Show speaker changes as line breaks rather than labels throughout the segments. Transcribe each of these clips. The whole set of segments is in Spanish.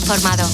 informado.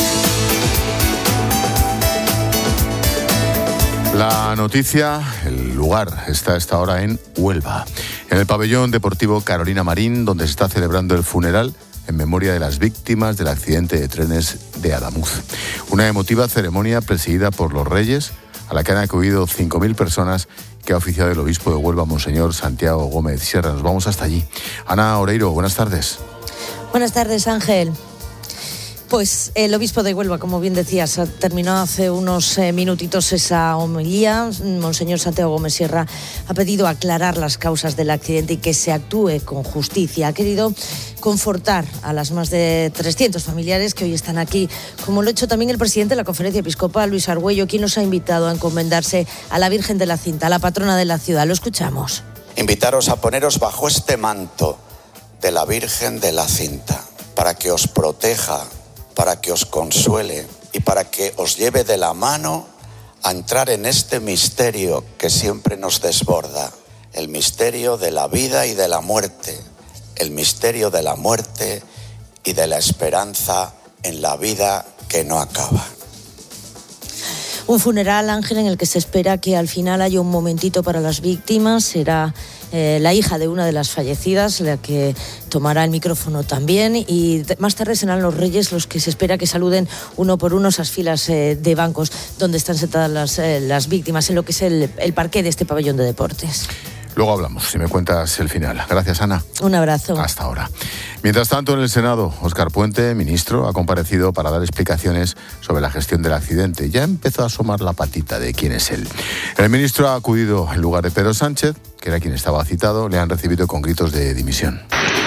La noticia, el lugar está a esta hora en Huelva, en el pabellón deportivo Carolina Marín, donde se está celebrando el funeral en memoria de las víctimas del accidente de trenes de Adamuz. Una emotiva ceremonia presidida por los Reyes, a la que han acudido 5.000 personas, que ha oficiado el obispo de Huelva, Monseñor Santiago Gómez Sierra. Nos vamos hasta allí. Ana Oreiro, buenas tardes.
Buenas tardes, Ángel. Pues el obispo de Huelva, como bien decías, terminó hace unos minutitos esa homilía. Monseñor Santiago Gómez Sierra ha pedido aclarar las causas del accidente y que se actúe con justicia. Ha querido confortar a las más de 300 familiares que hoy están aquí, como lo ha hecho también el presidente de la Conferencia Episcopal, Luis Argüello, quien nos ha invitado a encomendarse a la Virgen de la Cinta, la patrona de la ciudad. Lo escuchamos.
Invitaros a poneros bajo este manto de la Virgen de la Cinta, para que os proteja, para que os consuele y para que os lleve de la mano a entrar en este misterio que siempre nos desborda, el misterio de la vida y de la muerte, el misterio de la muerte y de la esperanza en la vida que no acaba.
Un funeral, Ángel, en el que se espera que al final haya un momentito para las víctimas. Será la hija de una de las fallecidas la que tomará el micrófono también, y más tarde serán los Reyes los que se espera que saluden uno por uno esas filas de bancos donde están sentadas las víctimas, en lo que es el parqué de este pabellón de deportes.
Luego hablamos, si me cuentas el final. Gracias, Ana.
Un abrazo.
Hasta ahora. Mientras tanto, en el Senado, Óscar Puente, ministro, ha comparecido para dar explicaciones sobre la gestión del accidente. Ya empezó a asomar la patita de quién es él. El ministro ha acudido en lugar de Pedro Sánchez, que era quien estaba citado. Le han recibido con gritos de dimisión.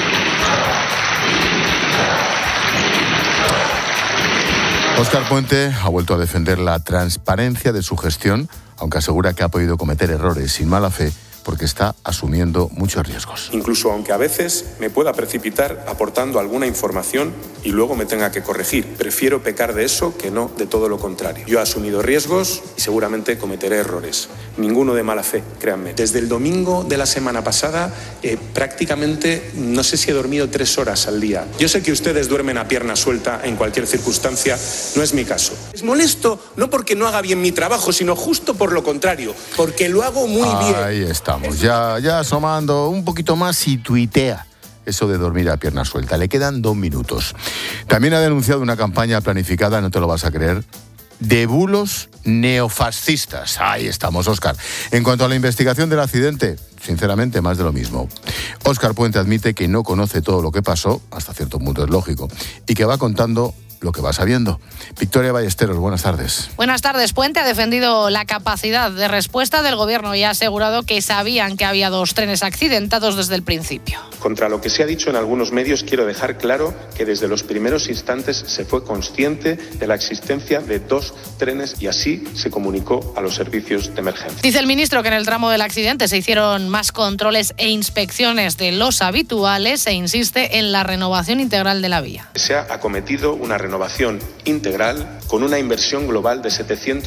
Óscar Puente ha vuelto a defender la transparencia de su gestión, aunque asegura que ha podido cometer errores sin mala fe, porque está asumiendo muchos riesgos.
Incluso aunque a veces me pueda precipitar aportando alguna información y luego me tenga que corregir. Prefiero pecar de eso que no de todo lo contrario. Yo he asumido riesgos y seguramente cometeré errores. Ninguno de mala fe, créanme. Desde el domingo de la semana pasada, prácticamente no sé si he dormido 3 horas al día. Yo sé que ustedes duermen a pierna suelta en cualquier circunstancia, no es mi caso. Es molesto no porque no haga bien mi trabajo, sino justo por lo contrario, porque lo hago muy bien.
Ahí estamos, ya asomando un poquito más y tuitea eso de dormir a pierna suelta. Le quedan 2 minutos. También ha denunciado una campaña planificada, no te lo vas a creer, de bulos neofascistas. Ahí estamos, Óscar. En cuanto a la investigación del accidente, sinceramente, más de lo mismo. Óscar Puente admite que no conoce todo lo que pasó, hasta cierto punto es lógico, y que va contando lo que va sabiendo. Victoria Ballesteros, buenas tardes.
Buenas tardes. Puente ha defendido la capacidad de respuesta del gobierno y ha asegurado que sabían que había 2 trenes accidentados desde el principio.
Contra lo que se ha dicho en algunos medios, quiero dejar claro que desde los primeros instantes se fue consciente de la existencia de 2 trenes y así se comunicó a los servicios de emergencia.
Dice el ministro que en el tramo del accidente se hicieron más controles e inspecciones de los habituales e insiste en la renovación integral de la vía.
Se ha acometido una renovación integral con una inversión global de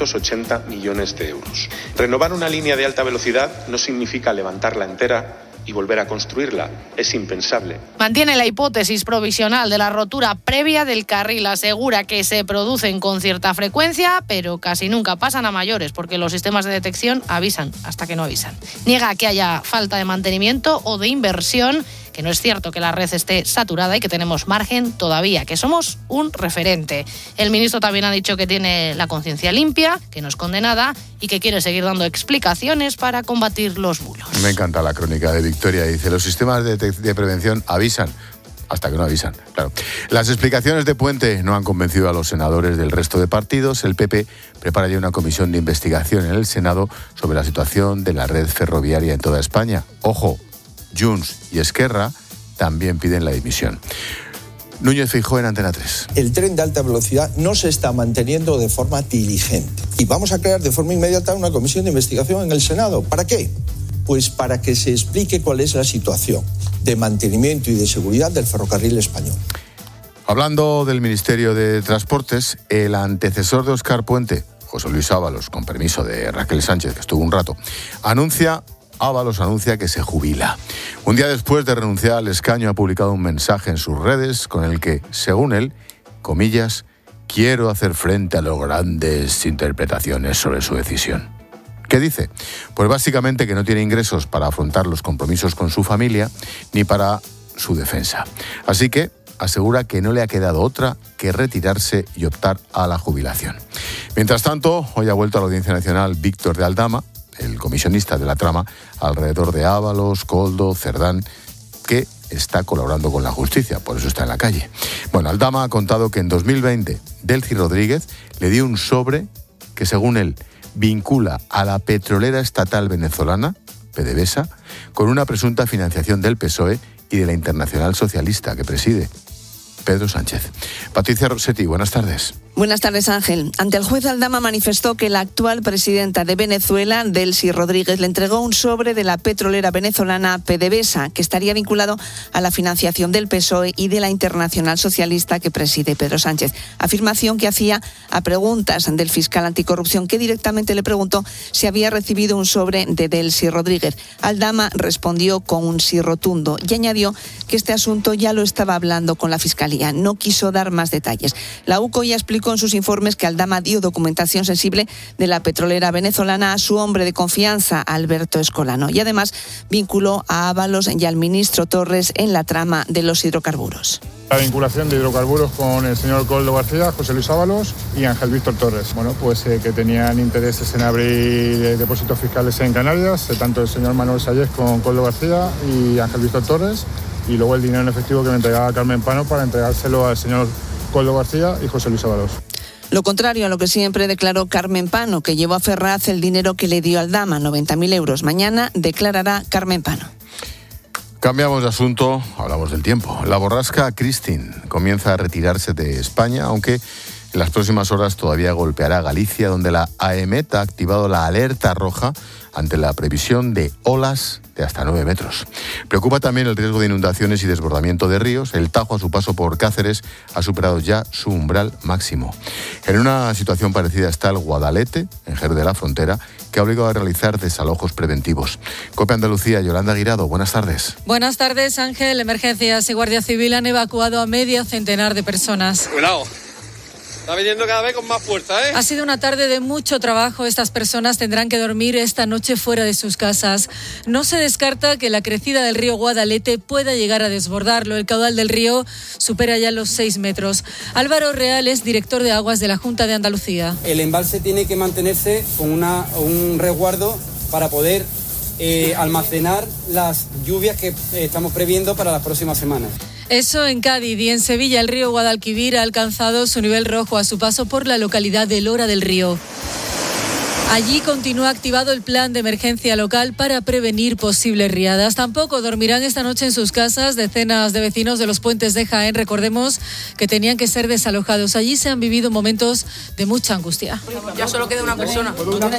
780 millones de euros. Renovar una línea de alta velocidad no significa levantarla entera y volver a construirla. Es impensable.
Mantiene la hipótesis provisional de la rotura previa del carril. Asegura que se producen con cierta frecuencia, pero casi nunca pasan a mayores, porque los sistemas de detección avisan hasta que no avisan. Niega que haya falta de mantenimiento o de inversión, que no es cierto que la red esté saturada y que tenemos margen todavía, que somos un referente. El ministro también ha dicho que tiene la conciencia limpia, que no esconde nada y que quiere seguir dando explicaciones para combatir los bulos.
Me encanta la crónica de Victoria. Dice, los sistemas de prevención avisan hasta que no avisan. Claro. Las explicaciones de Puente no han convencido a los senadores del resto de partidos. El PP prepara ya una comisión de investigación en el Senado sobre la situación de la red ferroviaria en toda España. Ojo, Junts y Esquerra también piden la dimisión. Núñez Feijóo en Antena 3.
El tren de alta velocidad no se está manteniendo de forma diligente. Y vamos a crear de forma inmediata una comisión de investigación en el Senado. ¿Para qué? Pues para que se explique cuál es la situación de mantenimiento y de seguridad del ferrocarril español.
Hablando del Ministerio de Transportes, el antecesor de Óscar Puente, José Luis Ábalos, con permiso de Raquel Sánchez, que estuvo un rato, Ábalos anuncia que se jubila. Un día después de renunciar al escaño, ha publicado un mensaje en sus redes con el que, según él, comillas, quiero hacer frente a las grandes interpretaciones sobre su decisión. ¿Qué dice? Pues básicamente que no tiene ingresos para afrontar los compromisos con su familia ni para su defensa. Así que asegura que no le ha quedado otra que retirarse y optar a la jubilación. Mientras tanto, hoy ha vuelto a la Audiencia Nacional Víctor de Aldama, el comisionista de la trama alrededor de Ábalos, Koldo, Cerdán, que está colaborando con la justicia, por eso está en la calle. Bueno, Aldama ha contado que en 2020 Delcy Rodríguez le dio un sobre que, según él, vincula a la petrolera estatal venezolana, PDVSA, con una presunta financiación del PSOE y de la Internacional Socialista que preside Pedro Sánchez. Patricia Rossetti, buenas tardes.
Buenas tardes, Ángel. Ante el juez, Aldama manifestó que la actual presidenta de Venezuela, Delcy Rodríguez, le entregó un sobre de la petrolera venezolana PDVSA, que estaría vinculado a la financiación del PSOE y de la Internacional Socialista que preside Pedro Sánchez. Afirmación que hacía a preguntas del fiscal anticorrupción, que directamente le preguntó si había recibido un sobre de Delcy Rodríguez. Aldama respondió con un sí rotundo y añadió que este asunto ya lo estaba hablando con la fiscalía. No quiso dar más detalles. La UCO ya explicó en sus informes que Aldama dio documentación sensible de la petrolera venezolana a su hombre de confianza, Alberto Escolano, y además vinculó a Ábalos y al ministro Torres en la trama de los hidrocarburos.
La vinculación de hidrocarburos con el señor Koldo García, José Luis Ábalos y Ángel Víctor Torres. Bueno, pues que tenían intereses en abrir depósitos fiscales en Canarias, tanto el señor Manuel Sayés con Koldo García y Ángel Víctor Torres, y luego el dinero en efectivo que me entregaba Carmen Pano para entregárselo al señor Koldo García y José Luis Ábalos.
Lo contrario a lo que siempre declaró Carmen Pano, que llevó a Ferraz el dinero que le dio Aldama, 90.000 euros. Mañana declarará Carmen Pano.
Cambiamos de asunto, hablamos del tiempo. La borrasca Christine comienza a retirarse de España, aunque en las próximas horas todavía golpeará Galicia, donde la AEMET ha activado la alerta roja ante la previsión de olas de hasta 9 metros. Preocupa también el riesgo de inundaciones y desbordamiento de ríos. El Tajo, a su paso por Cáceres, ha superado ya su umbral máximo. En una situación parecida está el Guadalete, en Jerez de la Frontera, que ha obligado a realizar desalojos preventivos. COPE Andalucía, Yolanda Guirado, buenas tardes.
Buenas tardes, Ángel. Emergencias y Guardia Civil han evacuado a medio centenar de personas.
Cuidado. Está viniendo cada vez con más fuerza, ¿eh?
Ha sido una tarde de mucho trabajo. Estas personas tendrán que dormir esta noche fuera de sus casas. No se descarta que la crecida del río Guadalete pueda llegar a desbordarlo. El caudal del río supera ya los 6 metros. Álvaro Real es director de Aguas de la Junta de Andalucía.
El embalse tiene que mantenerse con un resguardo para poder almacenar las lluvias que estamos previendo para las próximas semanas.
Eso en Cádiz, y en Sevilla el río Guadalquivir ha alcanzado su nivel rojo a su paso por la localidad de Lora del Río. Allí continúa activado el plan de emergencia local para prevenir posibles riadas. Tampoco dormirán esta noche en sus casas decenas de vecinos de los puentes de Jaén. Recordemos que tenían que ser desalojados. Allí se han vivido momentos de mucha angustia.
Ya solo queda una persona.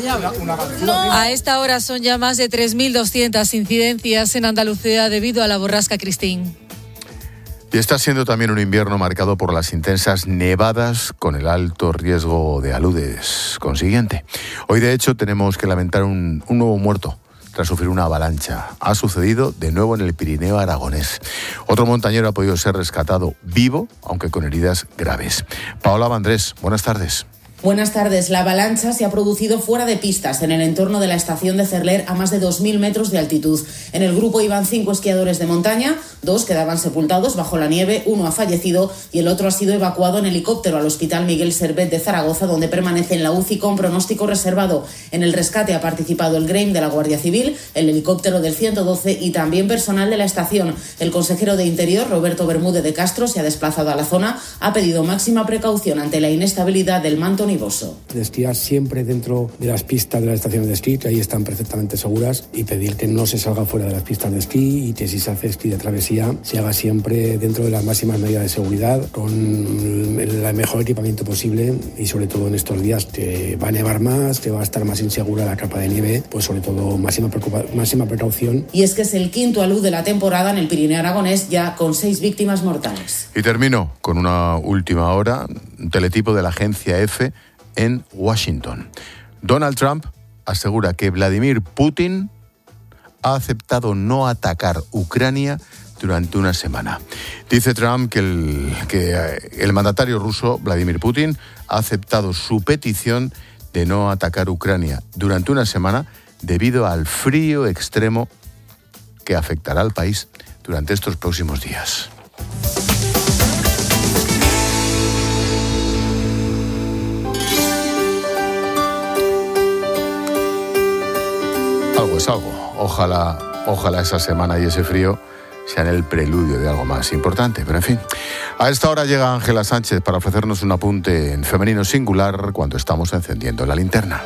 A esta hora son ya más de 3.200 incidencias en Andalucía debido a la borrasca Christine.
Y está siendo también un invierno marcado por las intensas nevadas con el alto riesgo de aludes consiguiente. Hoy, de hecho, tenemos que lamentar un nuevo muerto tras sufrir una avalancha. Ha sucedido de nuevo en el Pirineo aragonés. Otro montañero ha podido ser rescatado vivo, aunque con heridas graves. Paola Vandrés, buenas tardes.
Buenas tardes. La avalancha se ha producido fuera de pistas, en el entorno de la estación de Cerler, a más de 2.000 metros de altitud. En el grupo iban 5 esquiadores de montaña, 2 quedaban sepultados bajo la nieve, 1 ha fallecido y el otro ha sido evacuado en helicóptero al Hospital Miguel Servet de Zaragoza, donde permanece en la UCI con pronóstico reservado. En el rescate ha participado el GREIM de la Guardia Civil, el helicóptero del 112 y también personal de la estación. El consejero de Interior, Roberto Bermúdez de Castro, se ha desplazado a la zona, ha pedido máxima precaución ante la inestabilidad del manto nevoso.
De esquiar siempre dentro de las pistas de las estaciones de esquí, que ahí están perfectamente seguras, y pedir que no se salga fuera de las pistas de esquí y que si se hace esquí de travesía se haga siempre dentro de las máximas medidas de seguridad, con el mejor equipamiento posible, y sobre todo en estos días que va a nevar más, que va a estar más insegura la capa de nieve, pues sobre todo máxima precaución.
Y es que es el quinto alud de la temporada en el Pirineo aragonés, ya con 6 víctimas mortales.
Y termino con una última hora, un teletipo de la agencia EFE en Washington. Donald Trump asegura que Vladimir Putin ha aceptado no atacar Ucrania durante una semana. Dice Trump que el mandatario ruso, Vladimir Putin, ha aceptado su petición de no atacar Ucrania durante una semana debido al frío extremo que afectará al país durante estos próximos días. Algo es algo. Ojalá esa semana y ese frío sean el preludio de algo más importante. Pero en fin, a esta hora llega Ángela Sánchez para ofrecernos un apunte en femenino singular cuando estamos encendiendo la linterna.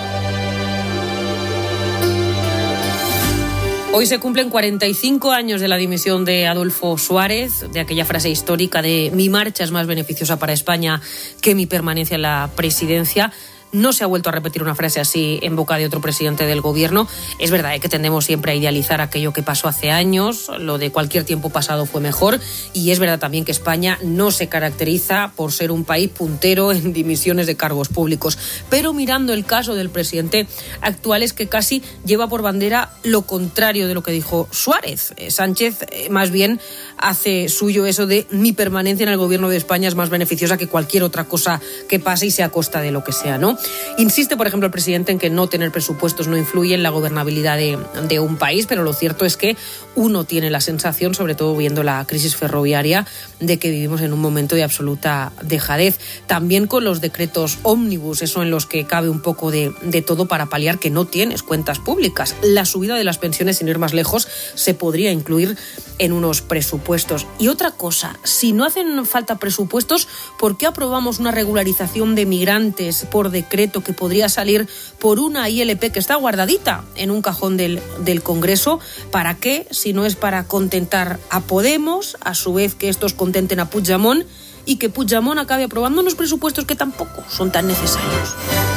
Hoy se cumplen 45 años de la dimisión de Adolfo Suárez, de aquella frase histórica de «mi marcha es más beneficiosa para España que mi permanencia en la presidencia». No se ha vuelto a repetir una frase así en boca de otro presidente del gobierno. Es verdad que tendemos siempre a idealizar aquello que pasó hace años, lo de cualquier tiempo pasado fue mejor, y es verdad también que España no se caracteriza por ser un país puntero en dimisiones de cargos públicos. Pero mirando el caso del presidente actual es que casi lleva por bandera lo contrario de lo que dijo Suárez. Sánchez más bien hace suyo eso de «mi permanencia en el gobierno de España es más beneficiosa que cualquier otra cosa que pase y sea a costa de lo que sea», ¿no? Insiste, por ejemplo, el presidente en que no tener presupuestos no influye en la gobernabilidad de un país, pero lo cierto es que uno tiene la sensación, sobre todo viendo la crisis ferroviaria, de que vivimos en un momento de absoluta dejadez. También con los decretos ómnibus, eso en los que cabe un poco de todo para paliar que no tienes cuentas públicas. La subida de las pensiones, sin ir más lejos, se podría incluir en unos presupuestos. Y otra cosa, si no hacen falta presupuestos, ¿por qué aprobamos una regularización de migrantes por decreto que podría salir por una ILP que está guardadita en un cajón del Congreso? ¿Para qué? Si no es para contentar a Podemos, a su vez que estos contenten a Puigdemont y que Puigdemont acabe aprobando unos presupuestos que tampoco son tan necesarios.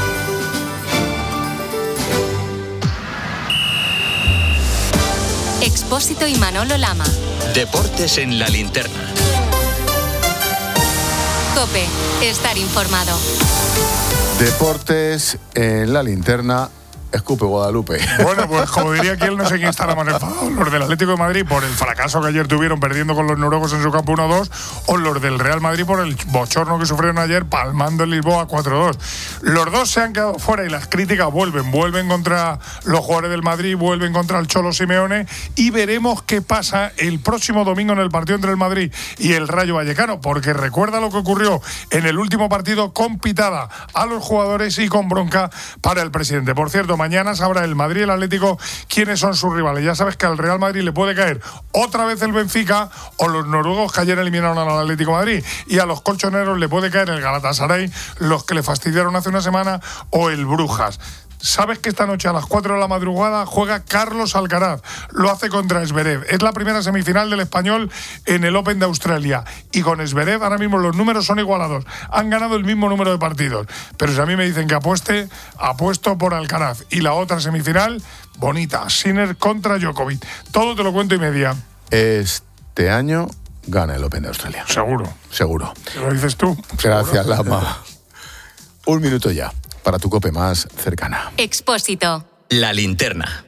Expósito y Manolo Lama.
Deportes en la linterna.
COPE. Estar informado.
Deportes en la linterna. Escupe Guadalupe.
Bueno, pues como diría aquel, no sé quién estará más enfadado, los del Atlético de Madrid por el fracaso que ayer tuvieron perdiendo con los noruegos en su campo 1-2, o los del Real Madrid por el bochorno que sufrieron ayer palmando en Lisboa 4-2. Los dos se han quedado fuera y las críticas vuelven contra los jugadores del Madrid, vuelven contra el Cholo Simeone, y veremos qué pasa el próximo domingo en el partido entre el Madrid y el Rayo Vallecano, porque recuerda lo que ocurrió en el último partido con pitada a los jugadores y con bronca para el presidente. Por cierto, mañana sabrá el Madrid y el Atlético quiénes son sus rivales. Ya sabes que al Real Madrid le puede caer otra vez el Benfica o los noruegos que ayer eliminaron al Atlético de Madrid, y a los colchoneros le puede caer el Galatasaray, los que le fastidiaron hace una semana, o el Brujas. ¿Sabes que esta noche a las 4 de la madrugada juega Carlos Alcaraz? Lo hace contra Zverev. Es la primera semifinal del español en el Open de Australia. Y con Zverev ahora mismo los números son igualados. Han ganado el mismo número de partidos. Pero si a mí me dicen que apuesto por Alcaraz. Y la otra semifinal, bonita. Sinner contra Djokovic. Todo te lo cuento y media.
Este año gana el Open de Australia. Seguro.
¿Lo dices tú?
Gracias, Lama. Un minuto ya para tu COPE más cercana.
Expósito.
La linterna.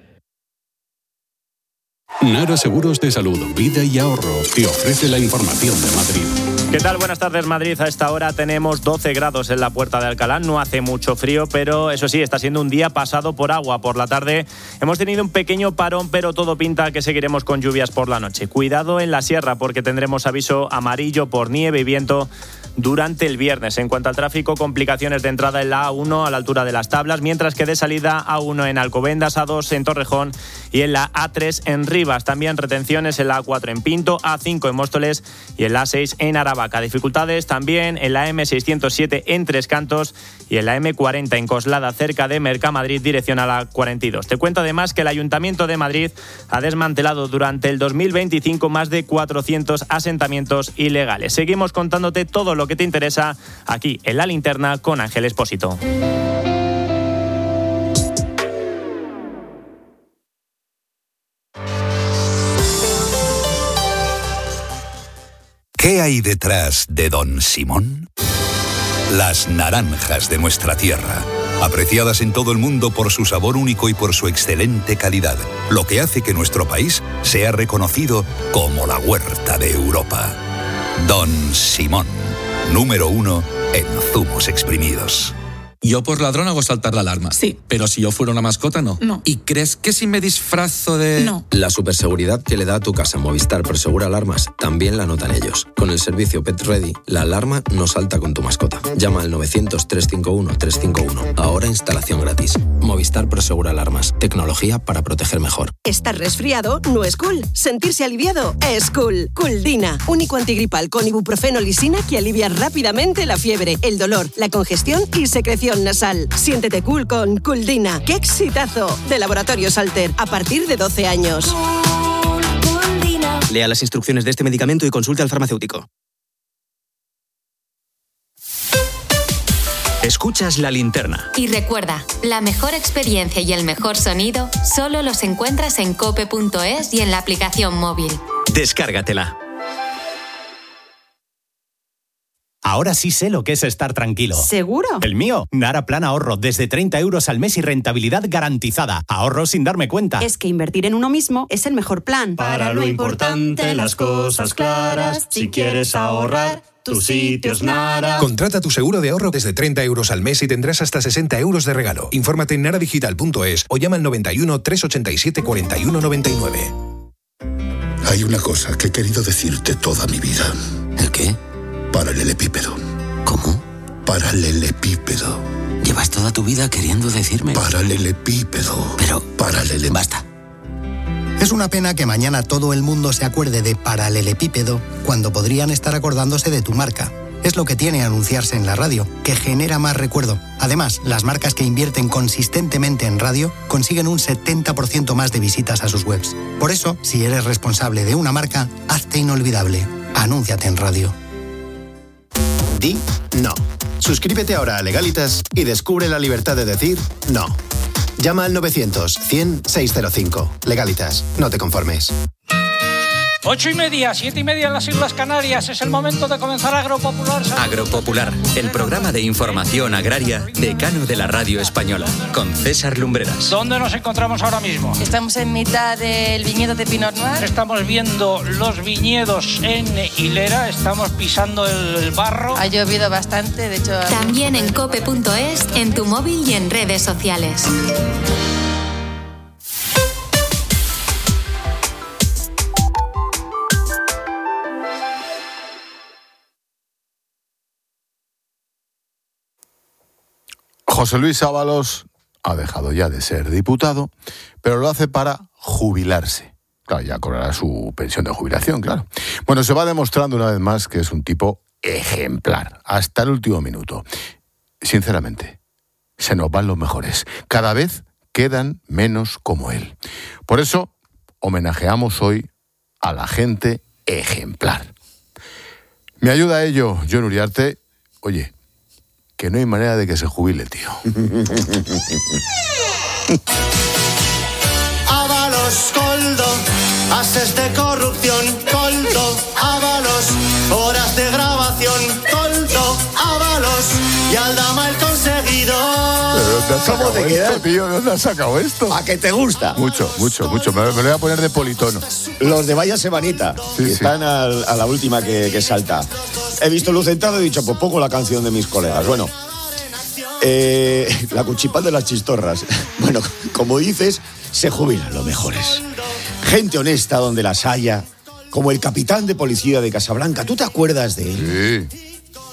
Nara Seguros de Salud, Vida y Ahorro te ofrece la información de Madrid.
¿Qué tal? Buenas tardes, Madrid. A esta hora tenemos 12 grados en la Puerta de Alcalá. No hace mucho frío, pero eso sí, está siendo un día pasado por agua. Por la tarde hemos tenido un pequeño parón, pero todo pinta a que seguiremos con lluvias por la noche. Cuidado en la sierra, porque tendremos aviso amarillo por nieve y viento durante el viernes. En cuanto al tráfico, complicaciones de entrada en la A1 a la altura de Las Tablas, mientras que de salida A1 en Alcobendas, A2 en Torrejón y en la A3 en Rivas. También retenciones en la A4 en Pinto, A5 en Móstoles y en la A6 en Aravaca. Dificultades también en la M607 en Tres Cantos y en la M40 en Coslada, cerca de Mercamadrid, dirección a la 42. Te cuento además que el Ayuntamiento de Madrid ha desmantelado durante el 2025 más de 400 asentamientos ilegales. Seguimos contándote todo lo que te interesa aquí en La Linterna con Ángel Expósito.
¿Qué hay detrás de Don Simón? Las naranjas de nuestra tierra, apreciadas en todo el mundo por su sabor único y por su excelente calidad, lo que hace que nuestro país sea reconocido como la huerta de Europa. Don Simón, número 1 en zumos exprimidos.
Yo por ladrón hago saltar la alarma.
Sí.
Pero si yo fuera una mascota, no.
No.
¿Y crees que si me disfrazo de...?
No.
La superseguridad que le da a tu casa Movistar Prosegura Alarmas también la notan ellos. Con el servicio Pet Ready, la alarma no salta con tu mascota. Llama al 900-351-351. Ahora instalación gratis. Movistar Prosegura Alarmas. Tecnología para proteger mejor.
Estar resfriado no es cool. Sentirse aliviado es cool. Cooldina, único antigripal con ibuprofeno lisina que alivia rápidamente la fiebre, el dolor, la congestión y secreción nasal. Siéntete cool con Cooldina. ¡Qué exitazo! De Laboratorios Alter, a partir de 12 años.
Lea las instrucciones de este medicamento y consulte al farmacéutico.
Escuchas La Linterna.
Y recuerda, la mejor experiencia y el mejor sonido solo los encuentras en cope.es y en la aplicación móvil.
Descárgatela.
Ahora sí sé lo que es estar tranquilo.
¿Seguro?
El mío, Nara Plan Ahorro, desde 30 euros al mes y rentabilidad garantizada. Ahorro sin darme cuenta.
Es que invertir en uno mismo es el mejor plan.
Para lo importante, las cosas claras. Si quieres ahorrar, tu sitio es Nara.
Contrata tu seguro de ahorro desde 30 euros al mes y tendrás hasta 60 euros de regalo. Infórmate en naradigital.es o llama al 91 387 41 99.
Hay una cosa que he querido decirte toda mi vida.
¿El qué?
Paralelepípedo.
¿Cómo?
Paralelepípedo.
Llevas toda tu vida queriendo decirme.
Paralelepípedo.
Pero... Basta.
Es una pena que mañana todo el mundo se acuerde de paralelepípedo cuando podrían estar acordándose de tu marca. Es lo que tiene anunciarse en la radio, que genera más recuerdo. Además, las marcas que invierten consistentemente en radio consiguen un 70% más de visitas a sus webs. Por eso, si eres responsable de una marca, hazte inolvidable. Anúnciate en radio.
Di no. Suscríbete ahora a Legalitas y descubre la libertad de decir no. Llama al 900-100-605. Legalitas, no te conformes.
8:30, 7:30 en las Islas Canarias. Es el momento de comenzar Agropopular.
Agropopular, el programa de información agraria decano de la radio española, con César Lumbreras.
¿Dónde nos encontramos ahora mismo?
Estamos en mitad del viñedo de Pinot Noir.
Estamos viendo los viñedos en hilera, estamos pisando el barro.
Ha llovido bastante, de hecho...
También en cope.es, en tu móvil y en redes sociales.
José Luis Ábalos ha dejado ya de ser diputado, pero lo hace para jubilarse. Claro, ya cobrará su pensión de jubilación, claro. Bueno, se va demostrando una vez más que es un tipo ejemplar, hasta el último minuto. Sinceramente, se nos van los mejores. Cada vez quedan menos como él. Por eso, homenajeamos hoy a la gente ejemplar. Me ayuda a ello, Jon Uriarte. Oye, que no hay manera de que se jubile, tío.
Ábalos, Coldo, haces de corrupción, Coldo, Ábalos, horas de grabación, Coldo, Ábalos, y Aldama el conseguido.
¿Cómo te quedas, tío? ¿Dónde has sacado esto?
¿A qué te gusta?
Mucho. Me lo voy a poner de politono.
Los de Vaya Semanita,
sí,
que están a la última que salta. He visto luz entrada y he dicho, pues pongo la canción de mis colegas. Bueno, la cuchipán de las chistorras. Bueno, como dices, se jubilan los mejores. Gente honesta donde las haya, como el capitán de policía de Casablanca. ¿Tú te acuerdas de él?
Sí.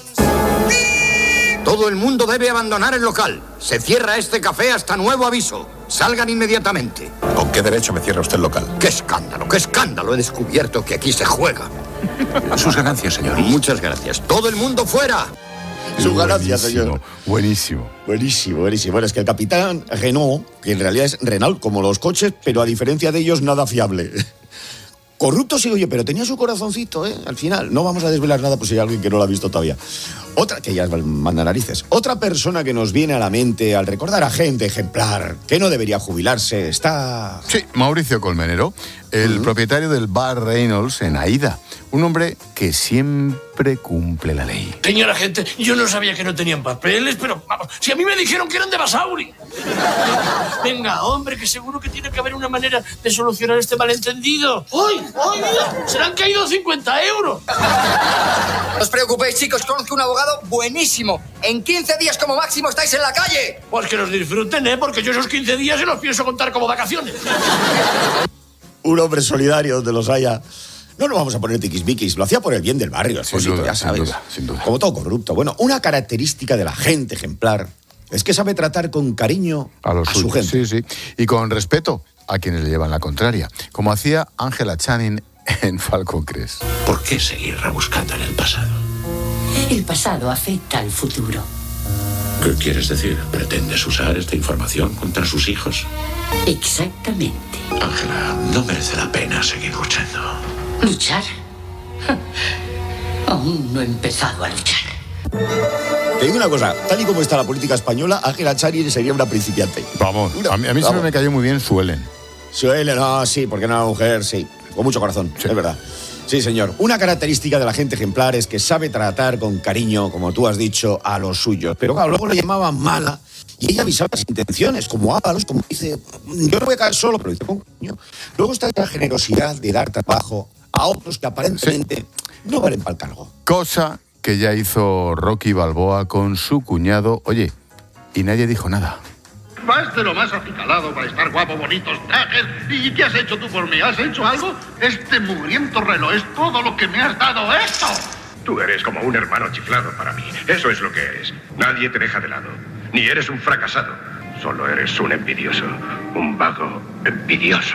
Todo el mundo debe abandonar el local. Se cierra este café hasta nuevo aviso. Salgan inmediatamente.
¿Con qué derecho me cierra usted el local?
¡Qué escándalo, qué escándalo! He descubierto que aquí se juega.
Sus ganancias, señor.
Muchas gracias. ¡Todo el mundo fuera!
Sus ganancias, señor.
Buenísimo.
Bueno, es que el capitán Renault, que en realidad es Renault, como los coches, pero a diferencia de ellos, nada fiable. Corrupto sí, oye, pero tenía su corazoncito, ¿eh? Al final. No vamos a desvelar nada por si hay alguien que no lo ha visto todavía. Otra, que ya manda narices. Otra persona que nos viene a la mente al recordar a gente ejemplar que no debería jubilarse está...
Sí, Mauricio Colmenero. el propietario del bar Reynolds en Aida. Un hombre que siempre cumple la ley.
Señora gente, yo no sabía que no tenían papeles, pero vamos, si a mí me dijeron que eran de Basauri. Venga, hombre, que seguro que tiene que haber una manera de solucionar este malentendido. ¡Ay, mira! ¡Se le han caído 50 euros!
No os preocupéis, chicos, conozco un abogado buenísimo. En 15 días como máximo estáis en la calle.
Pues que los disfruten, porque yo esos 15 días se los pienso contar como vacaciones.
Un hombre solidario donde los haya. No nos vamos a poner tiquismiquis, lo hacía por el bien del barrio, Alfonsito, ya sabes.
Sin duda.
Como todo corrupto. Bueno, una característica de la gente ejemplar es que sabe tratar con cariño a su gente.
Sí. Y con respeto a quienes le llevan la contraria, como hacía Angela Channing en Falcon Crest.
¿Por qué seguir rebuscando en el pasado?
El pasado afecta al futuro.
¿Qué quieres decir? ¿Pretendes usar esta información contra sus hijos?
Exactamente.
Ángela, no merece la pena seguir luchando.
¿Luchar? Aún no he empezado a luchar.
Te digo una cosa, tal y como está la política española, Ángela Channing sería una principiante.
Vamos, a mí siempre me cayó muy bien Suelen.
Suelen, sí, porque era una mujer, sí, con mucho corazón, sí. Es verdad. Sí, señor. Una característica de la gente ejemplar es que sabe tratar con cariño, como tú has dicho, a los suyos. Pero claro, luego le llamaban mala y ella avisaba las intenciones, como Ábalos, como dice, yo no voy a caer solo, pero dice con cariño. Luego está la generosidad de dar trabajo a otros que aparentemente no valen para el cargo.
Cosa que ya hizo Rocky Balboa con su cuñado, oye, y nadie dijo nada.
Vas de lo más acicalado para estar guapo, bonitos trajes. ¿Y qué has hecho tú por mí? ¿Has hecho algo? Este mugriento reloj es todo lo que me has dado esto.
Tú eres como un hermano chiflado para mí. Eso es lo que eres. Nadie te deja de lado. Ni eres un fracasado. Solo eres un envidioso. Un vago envidioso.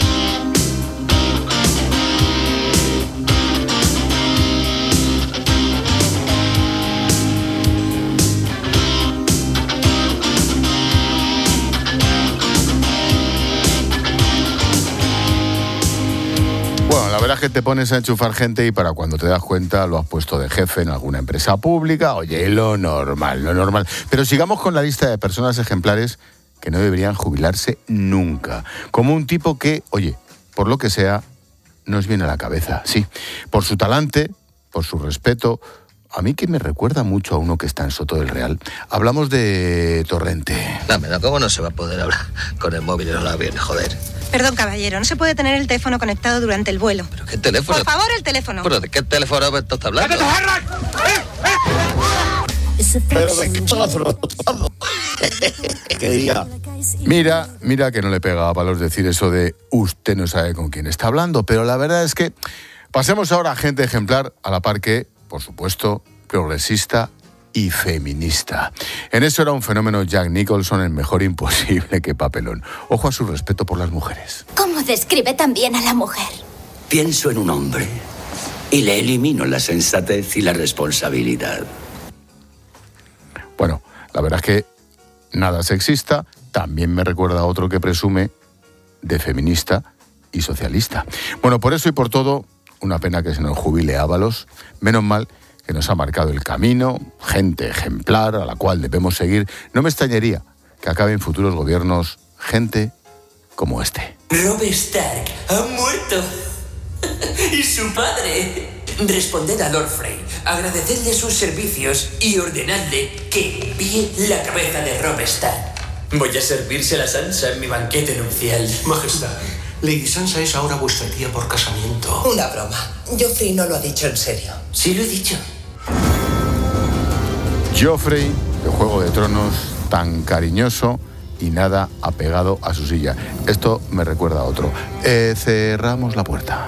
La verdad es que te pones a enchufar gente y para cuando te das cuenta lo has puesto de jefe en alguna empresa pública. Oye, lo normal. Pero sigamos con la lista de personas ejemplares que no deberían jubilarse nunca. Como un tipo que, oye, por lo que sea, nos viene a la cabeza. Sí, por su talante, por su respeto. A mí que me recuerda mucho a uno que está en Soto del Real. Hablamos de Torrente.
No, ¿cómo no se va a poder hablar con el móvil en los aviones, joder?
Perdón, caballero, no se puede tener el teléfono conectado durante el vuelo.
¿Pero qué teléfono?
Por favor, el teléfono.
¿Pero de qué teléfono me estás hablando?
Pero de qué ¿Qué diría?
Mira que no le pega a palos decir eso de usted no sabe con quién está hablando, pero la verdad es que pasemos ahora a gente ejemplar a la par que, por supuesto, progresista y feminista. En eso era un fenómeno Jack Nicholson, el mejor imposible que papelón. Ojo a su respeto por las mujeres.
¿Cómo describe también a la mujer?
Pienso en un hombre y le elimino la sensatez y la responsabilidad.
Bueno, la verdad es que nada sexista, también me recuerda a otro que presume de feminista y socialista. Bueno, por eso y por todo, una pena que se nos jubile Ábalos. Menos mal que nos ha marcado el camino, gente ejemplar a la cual debemos seguir. No me extrañaría que acabe en futuros gobiernos gente como este.
Robb Stark ha muerto. Y su padre. Responded a Lord Frey, agradecedle sus servicios y ordenadle que envíe la cabeza de Robb Stark. Voy a servirse la Sansa en mi banquete nupcial.
Majestad, Lady Sansa es ahora vuestra tía por casamiento.
Una broma. Joffrey no lo ha dicho en serio. Sí lo he dicho.
Joffrey, de Juego de Tronos, tan cariñoso y nada apegado a su silla. Esto me recuerda a otro. Cerramos la puerta.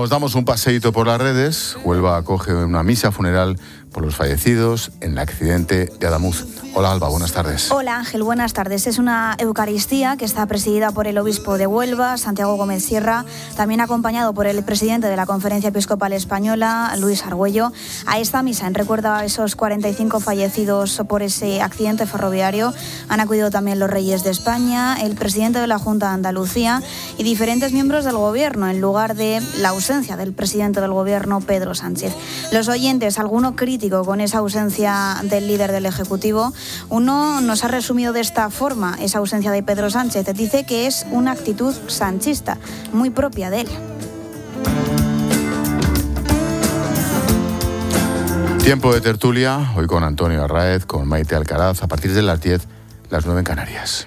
Nos damos un paseíto por las redes. Huelva acoge una misa funeral por los fallecidos en el accidente de Adamuz. Hola Alba, buenas tardes.
Hola Ángel, buenas tardes. Es una Eucaristía que está presidida por el obispo de Huelva, Santiago Gómez Sierra, también acompañado por el presidente de la Conferencia Episcopal Española, Luis Argüello. A esta misa, en recuerdo a esos 45 fallecidos por ese accidente ferroviario, han acudido también los reyes de España, el presidente de la Junta de Andalucía y diferentes miembros del gobierno, en lugar de la ausencia del presidente del gobierno, Pedro Sánchez. Los oyentes, alguno crítico con esa ausencia del líder del Ejecutivo, uno nos ha resumido de esta forma esa ausencia de Pedro Sánchez. Dice que es una actitud sanchista, muy propia de él.
Tiempo de tertulia, hoy con Antonio Arraez, con Maite Alcaraz, a partir de las 10, las 9 en Canarias.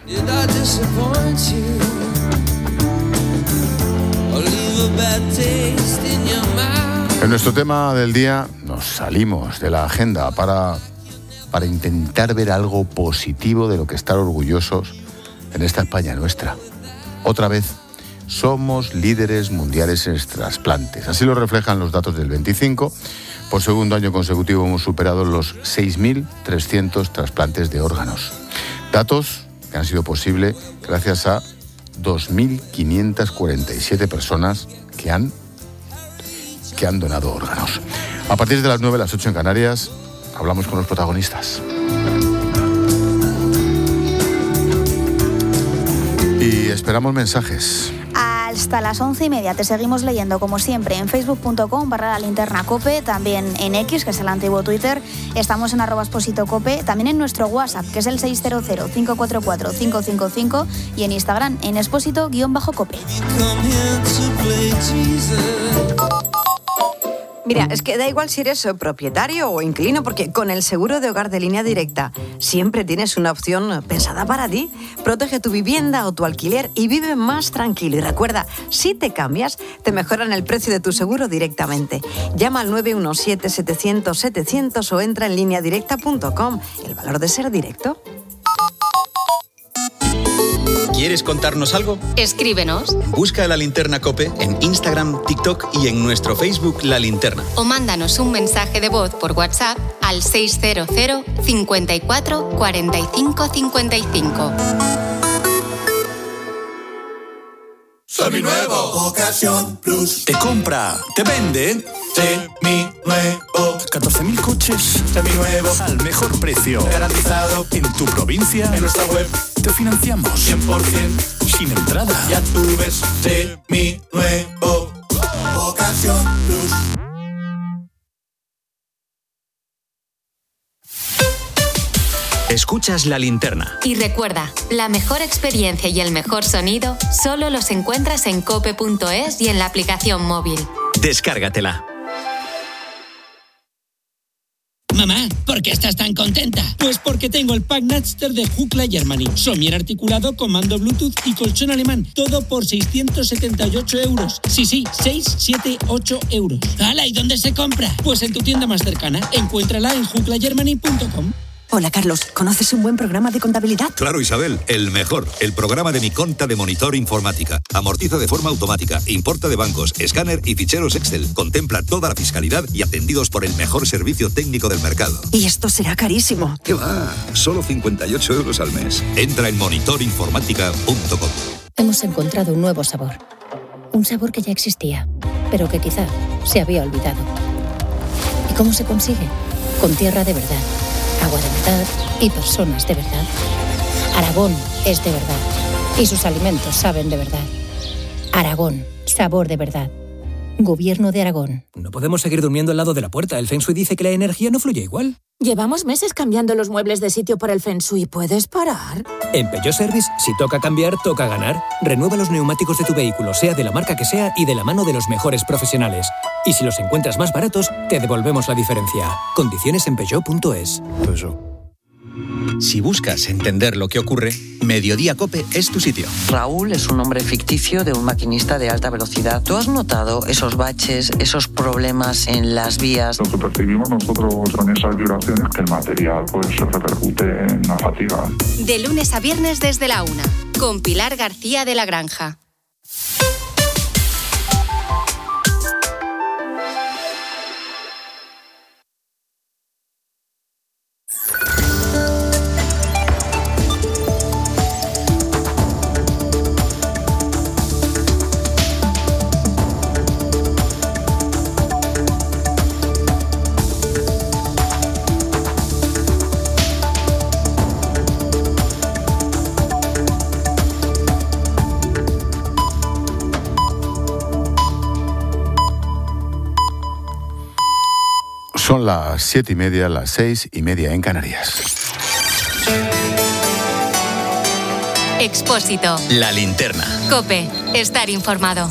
En nuestro tema del día nos salimos de la agenda para intentar ver algo positivo de lo que estar orgullosos en esta España nuestra. Otra vez, somos líderes mundiales en trasplantes. Así lo reflejan los datos del 25. Por segundo año consecutivo hemos superado los 6.300 trasplantes de órganos. Datos que han sido posibles gracias a 2.547 personas que han donado órganos. A partir de las 9, las 8 en Canarias, hablamos con los protagonistas. Y esperamos mensajes.
Hasta las 11:30 te seguimos leyendo, como siempre, en facebook.com/lalinternacope, también en X, que es el antiguo Twitter. Estamos en @expositocope, también en nuestro WhatsApp, que es el 600-544-555, y en Instagram, en exposito_cope.
Mira, es que da igual si eres propietario o inquilino, porque con el seguro de hogar de Línea Directa siempre tienes una opción pensada para ti. Protege tu vivienda o tu alquiler y vive más tranquilo. Y recuerda, si te cambias, te mejoran el precio de tu seguro directamente. Llama al 917-700-700 o entra en lineadirecta.com. El valor de ser directo.
¿Quieres contarnos algo?
Escríbenos.
Busca La Linterna COPE en Instagram, TikTok y en nuestro Facebook La Linterna.
O mándanos un mensaje de voz por WhatsApp al 600 54 45 55.
Seminuevo. Ocasión Plus.
Te compra, te vende.
Seminuevo.
14.000 coches.
Seminuevos.
Al mejor precio.
Garantizado.
En tu provincia.
En nuestra web.
Te financiamos.
100%.
Sin entrada.
Ya tú ves. Seminuevo. Ocasión Plus.
Escuchas La Linterna.
Y recuerda, la mejor experiencia y el mejor sonido solo los encuentras en cope.es y en la aplicación móvil.
Descárgatela.
Mamá, ¿por qué estás tan contenta? Pues porque tengo el pack Napster de Jukla Germany. Somier articulado, comando Bluetooth y colchón alemán. Todo por 678 euros. Sí, 678 euros. ¡Hala! ¿Y dónde se compra? Pues en tu tienda más cercana. Encuéntrala en juklagermany.com.
Hola, Carlos. ¿Conoces un buen programa de contabilidad?
Claro, Isabel. El mejor. El programa de Mi Conta de Monitor Informática. Amortiza de forma automática. Importa de bancos, escáner y ficheros Excel. Contempla toda la fiscalidad y atendidos por el mejor servicio técnico del mercado.
Y esto será carísimo.
¿Qué va? Solo 58 euros al mes. Entra en monitorinformática.com.
Hemos encontrado un nuevo sabor. Un sabor que ya existía, pero que quizá se había olvidado. ¿Y cómo se consigue? Con tierra de verdad, agua de verdad y personas de verdad. Aragón es de verdad y sus alimentos saben de verdad. Aragón, sabor de verdad. Gobierno de Aragón.
No podemos seguir durmiendo al lado de la puerta. El Feng Shui dice que la energía no fluye igual.
Llevamos meses cambiando los muebles de sitio por el Feng Shui. ¿Puedes parar?
En Peugeot Service, si toca cambiar, toca ganar. Renueva los neumáticos de tu vehículo, sea de la marca que sea y de la mano de los mejores profesionales. Y si los encuentras más baratos, te devolvemos la diferencia. Condiciones en Peugeot.es.
Si buscas entender lo que ocurre, Mediodía COPE es tu sitio.
Raúl es un nombre ficticio de un maquinista de alta velocidad. ¿Tú has notado esos baches, esos problemas en las vías?
Lo que percibimos nosotros con esas vibraciones es que el material pues repercute en la fatiga.
De lunes a viernes desde la 1, con Pilar García de la Granja.
Son las 7:30, las 6:30 en Canarias.
Expósito.
La linterna.
COPE. Estar informado.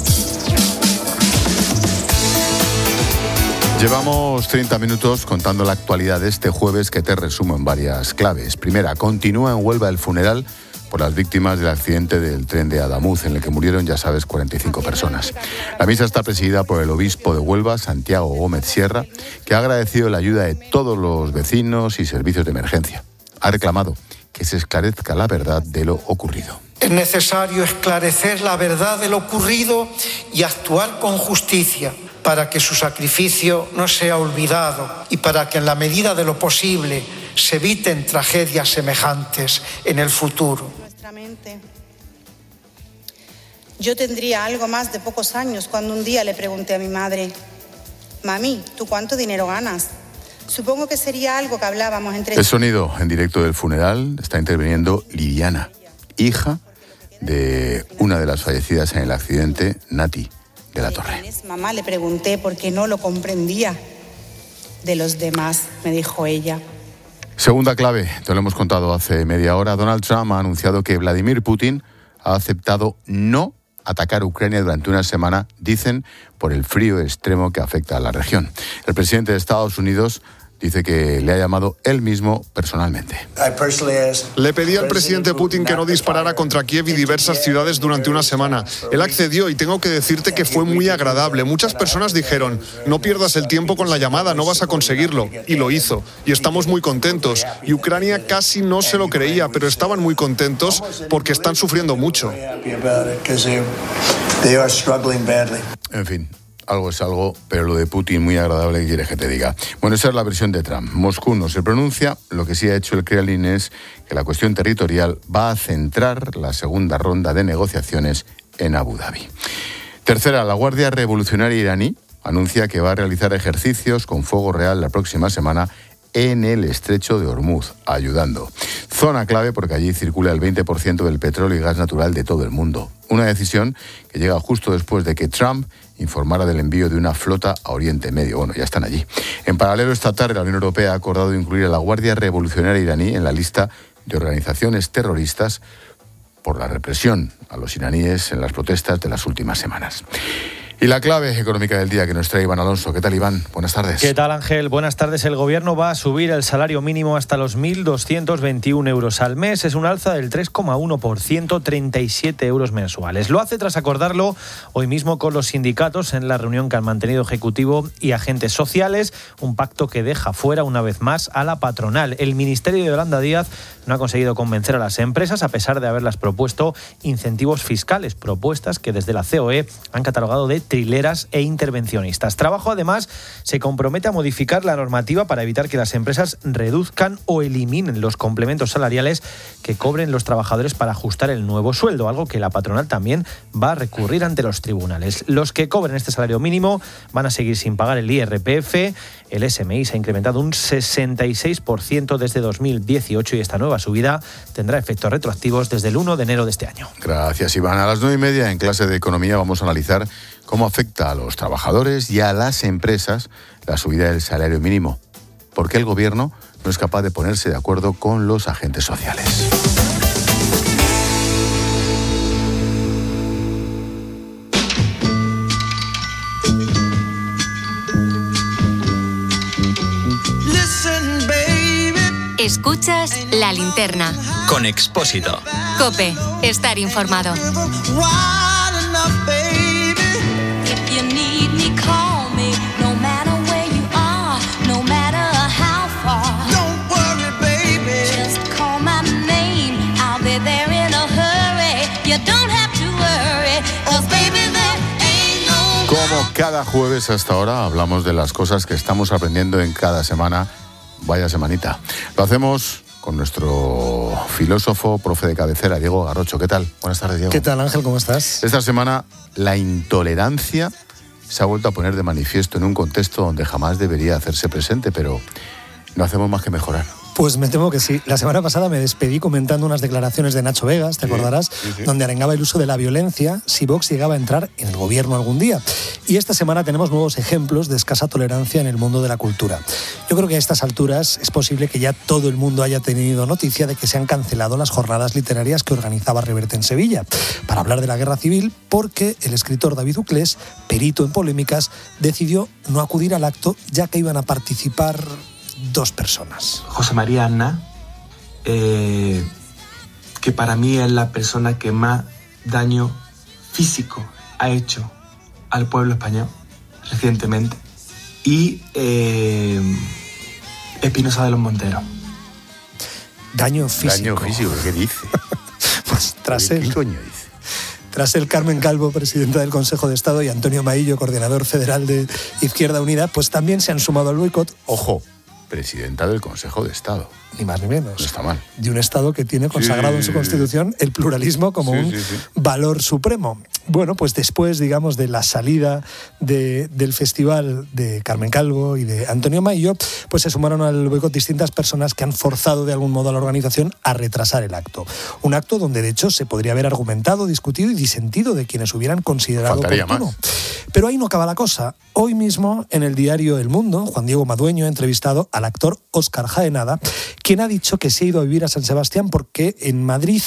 Llevamos 30 minutos contando la actualidad de este jueves, que te resumo en varias claves. Primera, continúa en Huelva el funeral por las víctimas del accidente del tren de Adamuz, en el que murieron, ya sabes, 45 personas. La misa está presidida por el obispo de Huelva, Santiago Gómez Sierra, que ha agradecido la ayuda de todos los vecinos y servicios de emergencia. Ha reclamado que se esclarezca la verdad de lo ocurrido.
Es necesario esclarecer la verdad de lo ocurrido y actuar con justicia para que su sacrificio no sea olvidado y para que en la medida de lo posible se eviten tragedias semejantes en el futuro.
Yo tendría algo más de pocos años cuando un día le pregunté a mi madre: mami, ¿tú cuánto dinero ganas? Supongo que sería algo que hablábamos entre...
El sonido en directo del funeral está interviniendo Liliana, hija de una de las fallecidas en el accidente, Nati de la Torre.
Mamá, le pregunté por qué no lo comprendía de los demás, me dijo ella.
Segunda clave, te lo hemos contado hace media hora. Donald Trump ha anunciado que Vladimir Putin ha aceptado no atacar Ucrania durante una semana, dicen, por el frío extremo que afecta a la región. El presidente de Estados Unidos dice que le ha llamado él mismo personalmente.
Le pedí al presidente Putin que no disparara contra Kiev y diversas ciudades durante una semana. Él accedió y tengo que decirte que fue muy agradable. Muchas personas dijeron: no pierdas el tiempo con la llamada, no vas a conseguirlo. Y lo hizo. Y estamos muy contentos. Y Ucrania casi no se lo creía, pero estaban muy contentos porque están sufriendo mucho.
En fin. Algo es algo, pero lo de Putin muy agradable, ¿qué quieres que te diga? Bueno, esa es la versión de Trump. Moscú no se pronuncia. Lo que sí ha hecho el Kremlin es que la cuestión territorial va a centrar la segunda ronda de negociaciones en Abu Dhabi. Tercera, la Guardia Revolucionaria iraní anuncia que va a realizar ejercicios con fuego real la próxima semana en el estrecho de Hormuz, ayudando. Zona clave porque allí circula el 20% del petróleo y gas natural de todo el mundo. Una decisión que llega justo después de que Trump informara del envío de una flota a Oriente Medio. Bueno, ya están allí. En paralelo, esta tarde la Unión Europea ha acordado incluir a la Guardia Revolucionaria iraní en la lista de organizaciones terroristas por la represión a los iraníes en las protestas de las últimas semanas. Y la clave económica del día que nos trae Iván Alonso. ¿Qué tal, Iván? Buenas tardes.
¿Qué tal, Ángel? Buenas tardes. El Gobierno va a subir el salario mínimo hasta los 1.221 euros al mes. Es un alza del 3,1%, 37 euros mensuales. Lo hace tras acordarlo hoy mismo con los sindicatos en la reunión que han mantenido Ejecutivo y agentes sociales. Un pacto que deja fuera una vez más a la patronal. El Ministerio de Yolanda Díaz no ha conseguido convencer a las empresas, a pesar de haberlas propuesto incentivos fiscales, propuestas que desde la COE han catalogado de trileras e intervencionistas. Trabajo, además, se compromete a modificar la normativa para evitar que las empresas reduzcan o eliminen los complementos salariales que cobren los trabajadores para ajustar el nuevo sueldo, algo que la patronal también va a recurrir ante los tribunales. Los que cobren este salario mínimo van a seguir sin pagar el IRPF. El SMI se ha incrementado un 66% desde 2018 y esta nueva subida tendrá efectos retroactivos desde el 1 de enero de este año.
Gracias, Iván. A las 9:30 en clase de Economía vamos a analizar cómo afecta a los trabajadores y a las empresas la subida del salario mínimo. ¿Por qué el Gobierno no es capaz de ponerse de acuerdo con los agentes sociales?
Escuchas La Linterna.
Con Expósito.
COPE. Estar informado.
Como cada jueves hasta ahora hablamos de las cosas que estamos aprendiendo en cada semana. Vaya semanita. Lo hacemos con nuestro filósofo, profe de cabecera, Diego Garrocho. ¿Qué tal? Buenas tardes, Diego.
¿Qué tal, Ángel? ¿Cómo estás?
Esta semana la intolerancia se ha vuelto a poner de manifiesto en un contexto donde jamás debería hacerse presente, pero no hacemos más que mejorar.
Pues me temo que sí. La semana pasada me despedí comentando unas declaraciones de Nacho Vegas, ¿te acordarás? Sí. Donde arengaba el uso de la violencia si Vox llegaba a entrar en el gobierno algún día. Y esta semana tenemos nuevos ejemplos de escasa tolerancia en el mundo de la cultura. Yo creo que a estas alturas es posible que ya todo el mundo haya tenido noticia de que se han cancelado las jornadas literarias que organizaba Reverte en Sevilla para hablar de la guerra civil, porque el escritor David Uclés, perito en polémicas, decidió no acudir al acto ya que iban a participar 2 personas.
José María Aznar, que para mí es la persona que más daño físico ha hecho al pueblo español recientemente, y Espinosa de los Monteros.
Daño físico.
Daño físico, ¿qué dice?
Pues
¿Qué coño dice?
Tras el Carmen Calvo, presidenta del Consejo de Estado, y Antonio Maillo, coordinador federal de Izquierda Unida, pues también se han sumado al boicot.
Ojo, presidenta del Consejo de Estado.
Ni más ni menos.
No está mal.
De un Estado que tiene consagrado en su Constitución el pluralismo como un valor supremo. Bueno, pues después, digamos, de la salida del festival de Carmen Calvo y de Antonio Maillo, pues se sumaron al boicot distintas personas que han forzado de algún modo a la organización a retrasar el acto. Un acto donde, de hecho, se podría haber argumentado, discutido y disentido de quienes hubieran considerado oportuno. Pero ahí no acaba la cosa. Hoy mismo, en el diario El Mundo, Juan Diego Madueño ha entrevistado al actor Óscar Jaenada, quien ha dicho que se ha ido a vivir a San Sebastián porque en Madrid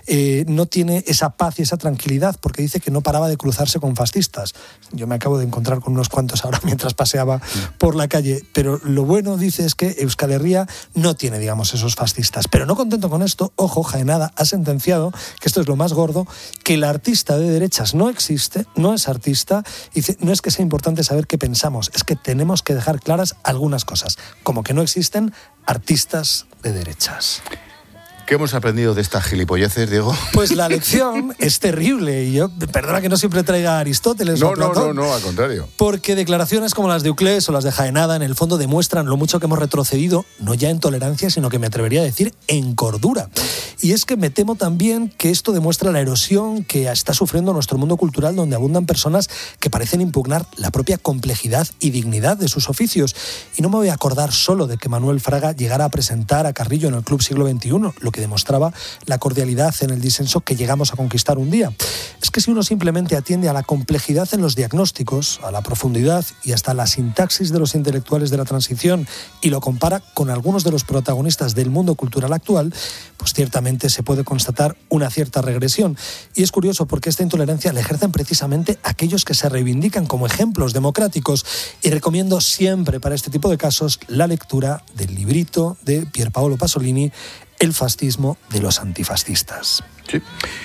no tiene esa paz y esa tranquilidad, porque dice que no paraba de cruzarse con fascistas. Yo me acabo de encontrar con unos cuantos ahora mientras paseaba por la calle, pero lo bueno, dice, es que Euskal Herria no tiene, digamos, esos fascistas. Pero no contento con esto, ojo, Jaenada ha sentenciado, que esto es lo más gordo, que el artista de derechas no existe, no es artista, y dice, no es que sea importante saber qué pensamos, es que tenemos que dejar claras algunas cosas, como que no existen artistas de derechas.
¿Qué hemos aprendido de estas gilipolleces, Diego?
Pues la lección es terrible, y yo, perdona que no siempre traiga a Aristóteles o a Platón.
No, al contrario.
Porque declaraciones como las de Uclés o las de Jaenada en el fondo demuestran lo mucho que hemos retrocedido, no ya en tolerancia, sino que me atrevería a decir en cordura. Y es que me temo también que esto demuestra la erosión que está sufriendo nuestro mundo cultural, donde abundan personas que parecen impugnar la propia complejidad y dignidad de sus oficios. Y no me voy a acordar solo de que Manuel Fraga llegara a presentar a Carrillo en el Club Siglo XXI, lo que demostraba la cordialidad en el disenso que llegamos a conquistar un día. Es que si uno simplemente atiende a la complejidad en los diagnósticos, a la profundidad y hasta la sintaxis de los intelectuales de la transición, y lo compara con algunos de los protagonistas del mundo cultural actual, pues ciertamente se puede constatar una cierta regresión. Y es curioso porque esta intolerancia la ejercen precisamente aquellos que se reivindican como ejemplos democráticos, y recomiendo siempre para este tipo de casos la lectura del librito de Pier Paolo Pasolini, El fascismo de los antifascistas.
Sí.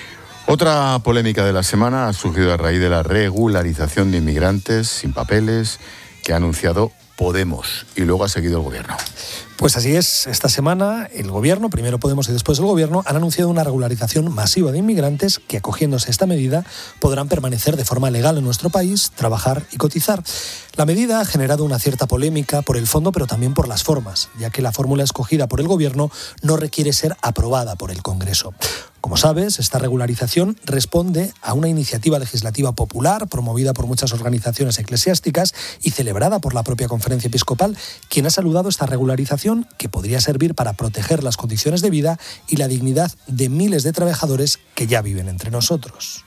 Otra polémica de la semana ha surgido a raíz de la regularización de inmigrantes sin papeles que ha anunciado Podemos y luego ha seguido el gobierno.
Pues así es, esta semana el gobierno, primero Podemos y después el gobierno, han anunciado una regularización masiva de inmigrantes que, acogiéndose a esta medida, podrán permanecer de forma legal en nuestro país, trabajar y cotizar. La medida ha generado una cierta polémica por el fondo, pero también por las formas, ya que la fórmula escogida por el gobierno no requiere ser aprobada por el Congreso. Como sabes, esta regularización responde a una iniciativa legislativa popular promovida por muchas organizaciones eclesiásticas y celebrada por la propia Conferencia Episcopal, quien ha saludado esta regularización, que podría servir para proteger las condiciones de vida y la dignidad de miles de trabajadores que ya viven entre nosotros.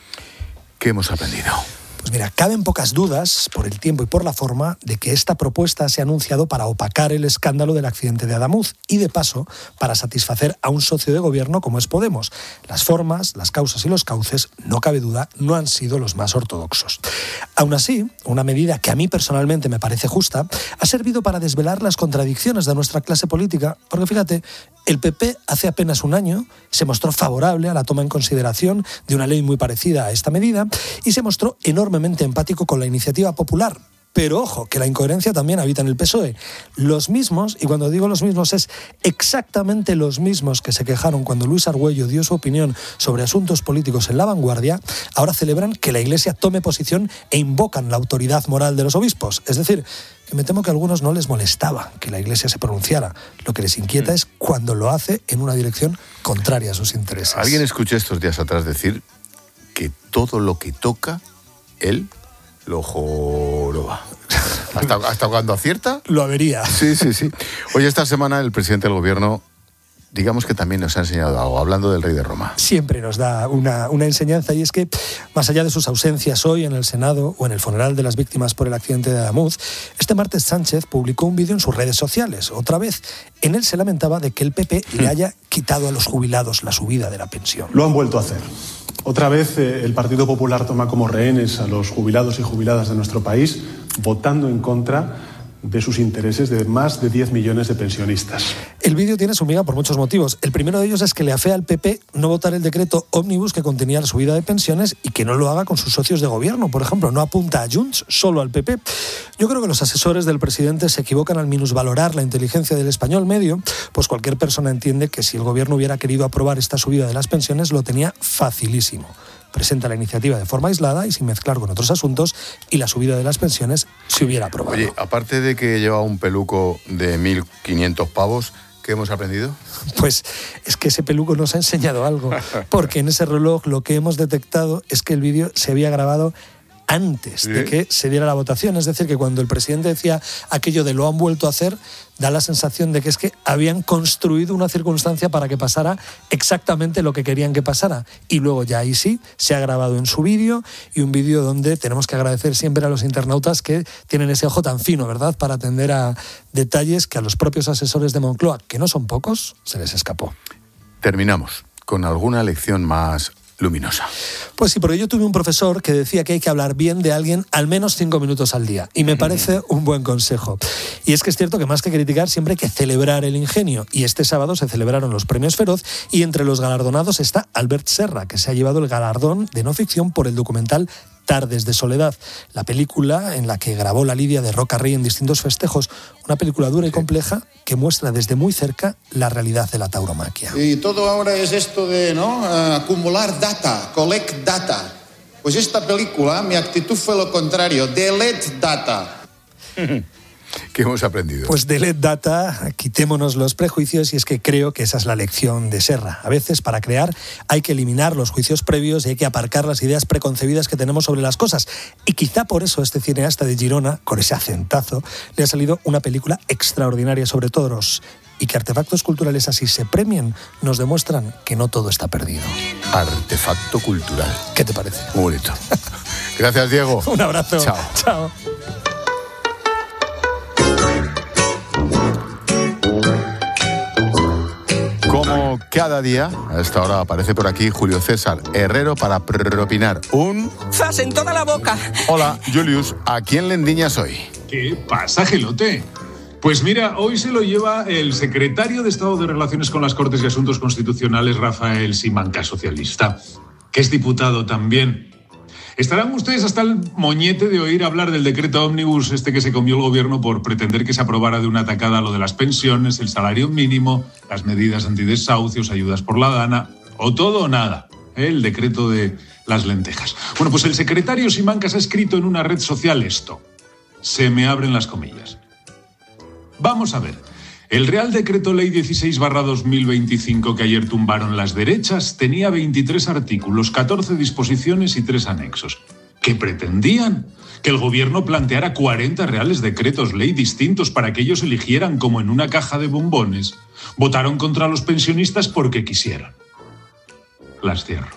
¿Qué hemos aprendido?
Pues mira, caben pocas dudas, por el tiempo y por la forma, de que esta propuesta se ha anunciado para opacar el escándalo del accidente de Adamuz y, de paso, para satisfacer a un socio de gobierno como es Podemos. Las formas, las causas y los cauces, no cabe duda, no han sido los más ortodoxos. Aún así, una medida que a mí personalmente me parece justa, ha servido para desvelar las contradicciones de nuestra clase política, porque fíjate, el PP hace apenas un año se mostró favorable a la toma en consideración de una ley muy parecida a esta medida y se mostró enormemente empático con la iniciativa popular. Pero ojo, que la incoherencia también habita en el PSOE. Los mismos, y cuando digo los mismos es exactamente los mismos que se quejaron cuando Luis Argüello dio su opinión sobre asuntos políticos en La Vanguardia, ahora celebran que la Iglesia tome posición e invocan la autoridad moral de los obispos. Es decir, que me temo que a algunos no les molestaba que la Iglesia se pronunciara. Lo que les inquieta es cuando lo hace en una dirección contraria a sus intereses.
Alguien escuché estos días atrás decir que todo lo que toca, él lo joroba. ¿Hasta cuando acierta?
Lo avería.
Sí. Oye, esta semana el presidente del gobierno, digamos que también nos ha enseñado algo, hablando del rey de Roma.
Siempre nos da una enseñanza, y es que, más allá de sus ausencias hoy en el Senado o en el funeral de las víctimas por el accidente de Adamuz, este martes Sánchez publicó un vídeo en sus redes sociales. Otra vez, en él se lamentaba de que el PP le haya quitado a los jubilados la subida de la pensión.
Lo han vuelto a hacer. Otra vez el Partido Popular toma como rehenes a los jubilados y jubiladas de nuestro país, votando en contra de sus intereses de más de 10 millones de pensionistas.
El vídeo tiene su miga por muchos motivos. El primero de ellos es que le afea al PP no votar el decreto ómnibus que contenía la subida de pensiones y que no lo haga con sus socios de gobierno. Por ejemplo, no apunta a Junts, solo al PP. Yo creo que los asesores del presidente se equivocan al minusvalorar la inteligencia del español medio, pues cualquier persona entiende que si el gobierno hubiera querido aprobar esta subida de las pensiones lo tenía facilísimo. Presenta la iniciativa de forma aislada y sin mezclar con otros asuntos, y la subida de las pensiones se hubiera aprobado.
Oye, aparte de que lleva un peluco de 1.500 pavos, ¿qué hemos aprendido?
Pues es que ese peluco nos ha enseñado algo, porque en ese reloj lo que hemos detectado es que el vídeo se había grabado antes de que se diera la votación. Es decir, que cuando el presidente decía aquello de lo han vuelto a hacer, da la sensación de que es que habían construido una circunstancia para que pasara exactamente lo que querían que pasara. Y luego ya ahí sí, se ha grabado en su vídeo, y un vídeo donde tenemos que agradecer siempre a los internautas que tienen ese ojo tan fino, ¿verdad?, para atender a detalles que a los propios asesores de Moncloa, que no son pocos, se les escapó.
Terminamos con alguna lección más luminosa.
Pues sí, porque yo tuve un profesor que decía que hay que hablar bien de alguien al menos 5 minutos al día, y me parece un buen consejo. Y es que es cierto que más que criticar siempre hay que celebrar el ingenio, y este sábado se celebraron los premios Feroz, y entre los galardonados está Albert Serra, que se ha llevado el galardón de no ficción por el documental Tardes de soledad, la película en la que grabó la lidia de Roca Rey en distintos festejos, una película dura y compleja que muestra desde muy cerca la realidad de la tauromaquia.
Y todo ahora es esto de, ¿no?, acumular data, collect data. Pues esta película, mi actitud fue lo contrario, delete data.
¿Qué hemos aprendido?
Pues delete data, quitémonos los prejuicios, y es que creo que esa es la lección de Serra. A veces, para crear, hay que eliminar los juicios previos y hay que aparcar las ideas preconcebidas que tenemos sobre las cosas. Y quizá por eso este cineasta de Girona, con ese acentazo, le ha salido una película extraordinaria sobre toros. Y que artefactos culturales así se premien, nos demuestran que no todo está perdido.
Artefacto cultural.
¿Qué te parece?
Muy bonito. Gracias, Diego.
Un abrazo.
Chao.
Chao.
Como cada día, a esta hora aparece por aquí Julio César Herrero para propinar un...
¡Zas en toda la boca!
Hola, Julius, ¿a quién le endiñas hoy?
¿Qué pasa, Gelote? Pues mira, hoy se lo lleva el secretario de Estado de Relaciones con las Cortes y Asuntos Constitucionales, Rafael Simancas, socialista, que es diputado también. Estarán ustedes hasta el moñete de oír hablar del decreto ómnibus este que se comió el gobierno por pretender que se aprobara de una tacada lo de las pensiones, el salario mínimo, las medidas antidesahucios, ayudas por la dana, o todo o nada, el decreto de las lentejas. Bueno, pues el secretario Simancas ha escrito en una red social esto. Se me abren las comillas. Vamos a ver. El Real Decreto Ley 16/2025 que ayer tumbaron las derechas tenía 23 artículos, 14 disposiciones y 3 anexos. ¿Qué pretendían? Que el gobierno planteara 40 reales decretos ley distintos para que ellos eligieran como en una caja de bombones. Votaron contra los pensionistas porque quisieron. Las cierro.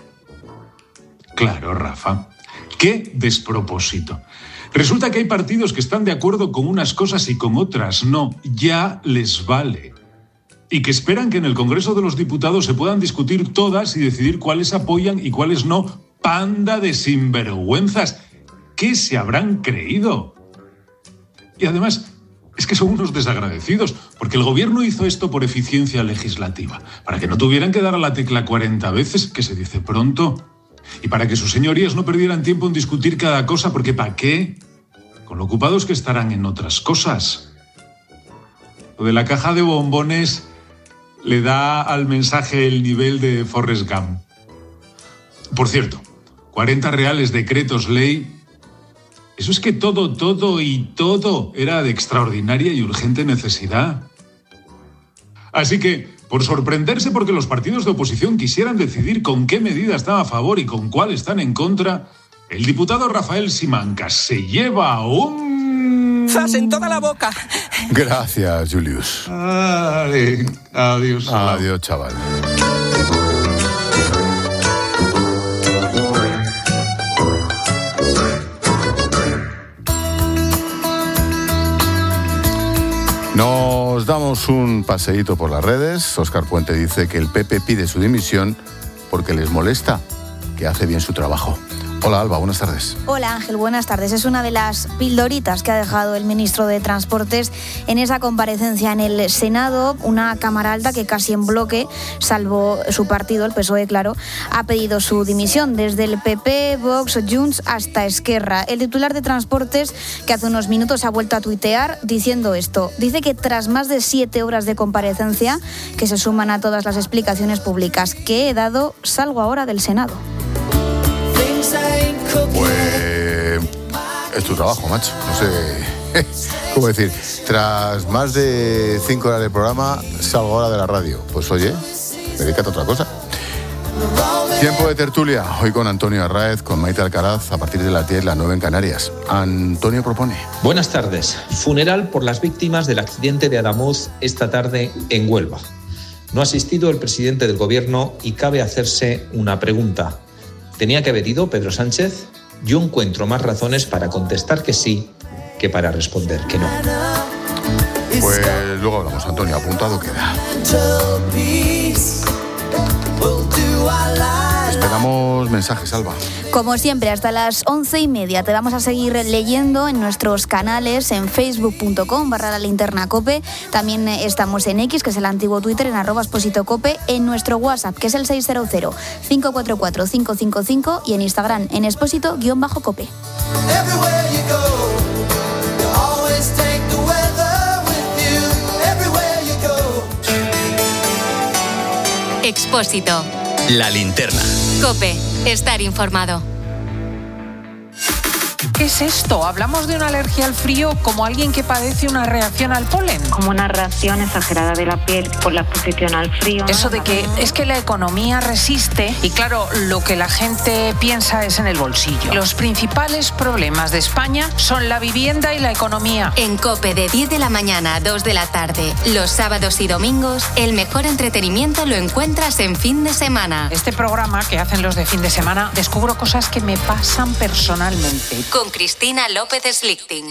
Claro, Rafa. ¡Qué despropósito! Resulta que hay partidos que están de acuerdo con unas cosas y con otras no. Ya les vale. Y que esperan que en el Congreso de los Diputados se puedan discutir todas y decidir cuáles apoyan y cuáles no. ¡Panda de sinvergüenzas! ¿Qué se habrán creído? Y además, es que son unos desagradecidos, porque el gobierno hizo esto por eficiencia legislativa, para que no tuvieran que dar a la tecla 40 veces, que se dice pronto. Y para que sus señorías no perdieran tiempo en discutir cada cosa, porque ¿para qué? Con lo ocupados que estarán en otras cosas. Lo de la caja de bombones le da al mensaje el nivel de Forrest Gump. Por cierto, 40 reales decretos ley. Eso es que todo era de extraordinaria y urgente necesidad. Así que, por sorprenderse porque los partidos de oposición quisieran decidir con qué medida están a favor y con cuál están en contra, el diputado Rafael Simancas se lleva un...
¡Zas en toda la boca!
Gracias, Julius.
Vale. Adiós.
Adiós, chaval. Nos damos un paseíto por las redes. Óscar Puente dice que el PP pide su dimisión porque les molesta que hace bien su trabajo. Hola, Alba, buenas tardes.
Hola, Ángel, buenas tardes. Es una de las pildoritas que ha dejado el ministro de Transportes en esa comparecencia en el Senado. Una Cámara Alta que casi en bloque, salvo su partido, el PSOE, claro, ha pedido su dimisión. Desde el PP, Vox, Junts hasta Esquerra. El titular de Transportes, que hace unos minutos ha vuelto a tuitear diciendo esto. Dice que tras más de 7 horas de comparecencia, que se suman a todas las explicaciones públicas que he dado, salgo ahora del Senado.
Pues es tu trabajo, macho. No sé cómo decir. Tras más de 5 horas de programa, salgo ahora de la radio. Pues oye, dedícate a otra cosa. Tiempo de tertulia. Hoy con Antonio Arráez, con Maite Alcaraz, a partir de las 10, las 9 en Canarias. Antonio propone.
Buenas tardes. Funeral por las víctimas del accidente de Adamuz esta tarde en Huelva. No ha asistido el presidente del gobierno y cabe hacerse una pregunta. ¿Tenía que haber ido Pedro Sánchez? Yo encuentro más razones para contestar que sí que para responder que no.
Pues luego hablamos, Antonio, apuntado queda. Esperamos mensajes, Alba.
Como siempre, hasta las 11:30 te vamos a seguir leyendo en nuestros canales, en facebook.com/lalinternacope. También estamos en X, que es el antiguo Twitter, en @expositocope, en nuestro WhatsApp, que es el 600-544-555, y en Instagram, en expósito_cope.
Expósito.
La linterna.
COPE. Estar informado.
¿Qué es esto? ¿Hablamos de una alergia al frío como alguien que padece una reacción al polen?
Como una reacción exagerada de la piel por la exposición al frío.
Eso de que es que la economía resiste y claro, lo que la gente piensa es en el bolsillo. Los principales problemas de España son la vivienda y la economía.
En COPE, de 10 de la mañana a 2 de la tarde, los sábados y domingos, el mejor entretenimiento lo encuentras en fin de semana.
Este programa que hacen los de fin de semana, descubro cosas que me pasan personalmente.
Con Cristina López Slichting.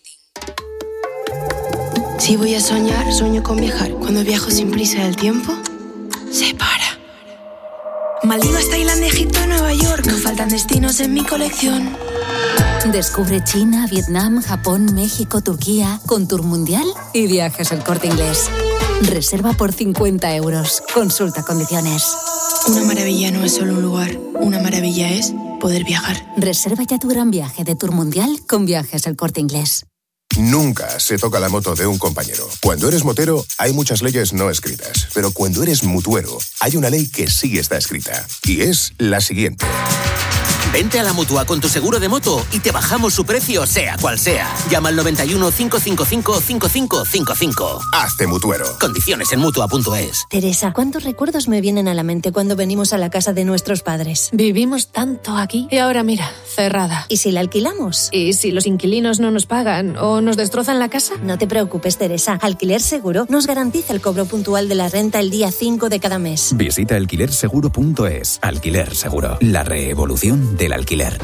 Si voy a soñar, sueño con viajar. Cuando viajo sin prisa del tiempo, se para. Maldivas, Tailandia, Egipto, Nueva York. No faltan destinos en mi colección.
Descubre China, Vietnam, Japón, México, Turquía, con Tour Mundial y Viajes El Corte Inglés. Reserva por 50 euros. Consulta condiciones.
Una maravilla no es solo un lugar. Una maravilla es poder viajar.
Reserva ya tu gran viaje de Tour Mundial con Viajes El Corte Inglés.
Nunca se toca la moto de un compañero. Cuando eres motero, hay muchas leyes no escritas. Pero cuando eres mutuero, hay una ley que sí está escrita. Y es la siguiente.
Vente a la Mutua con tu seguro de moto y te bajamos su precio, sea cual sea. Llama al 91 555 5555.
Hazte mutuero.
Condiciones en Mutua.es.
Teresa, ¿cuántos recuerdos me vienen a la mente cuando venimos a la casa de nuestros padres?
Vivimos tanto aquí y ahora mira, cerrada.
¿Y si la alquilamos?
¿Y si los inquilinos no nos pagan o nos destrozan la casa?
No te preocupes, Teresa. Alquiler Seguro nos garantiza el cobro puntual de la renta el día 5 de cada mes.
Visita alquilerseguro.es. Alquiler Seguro. La reevolución del alquiler.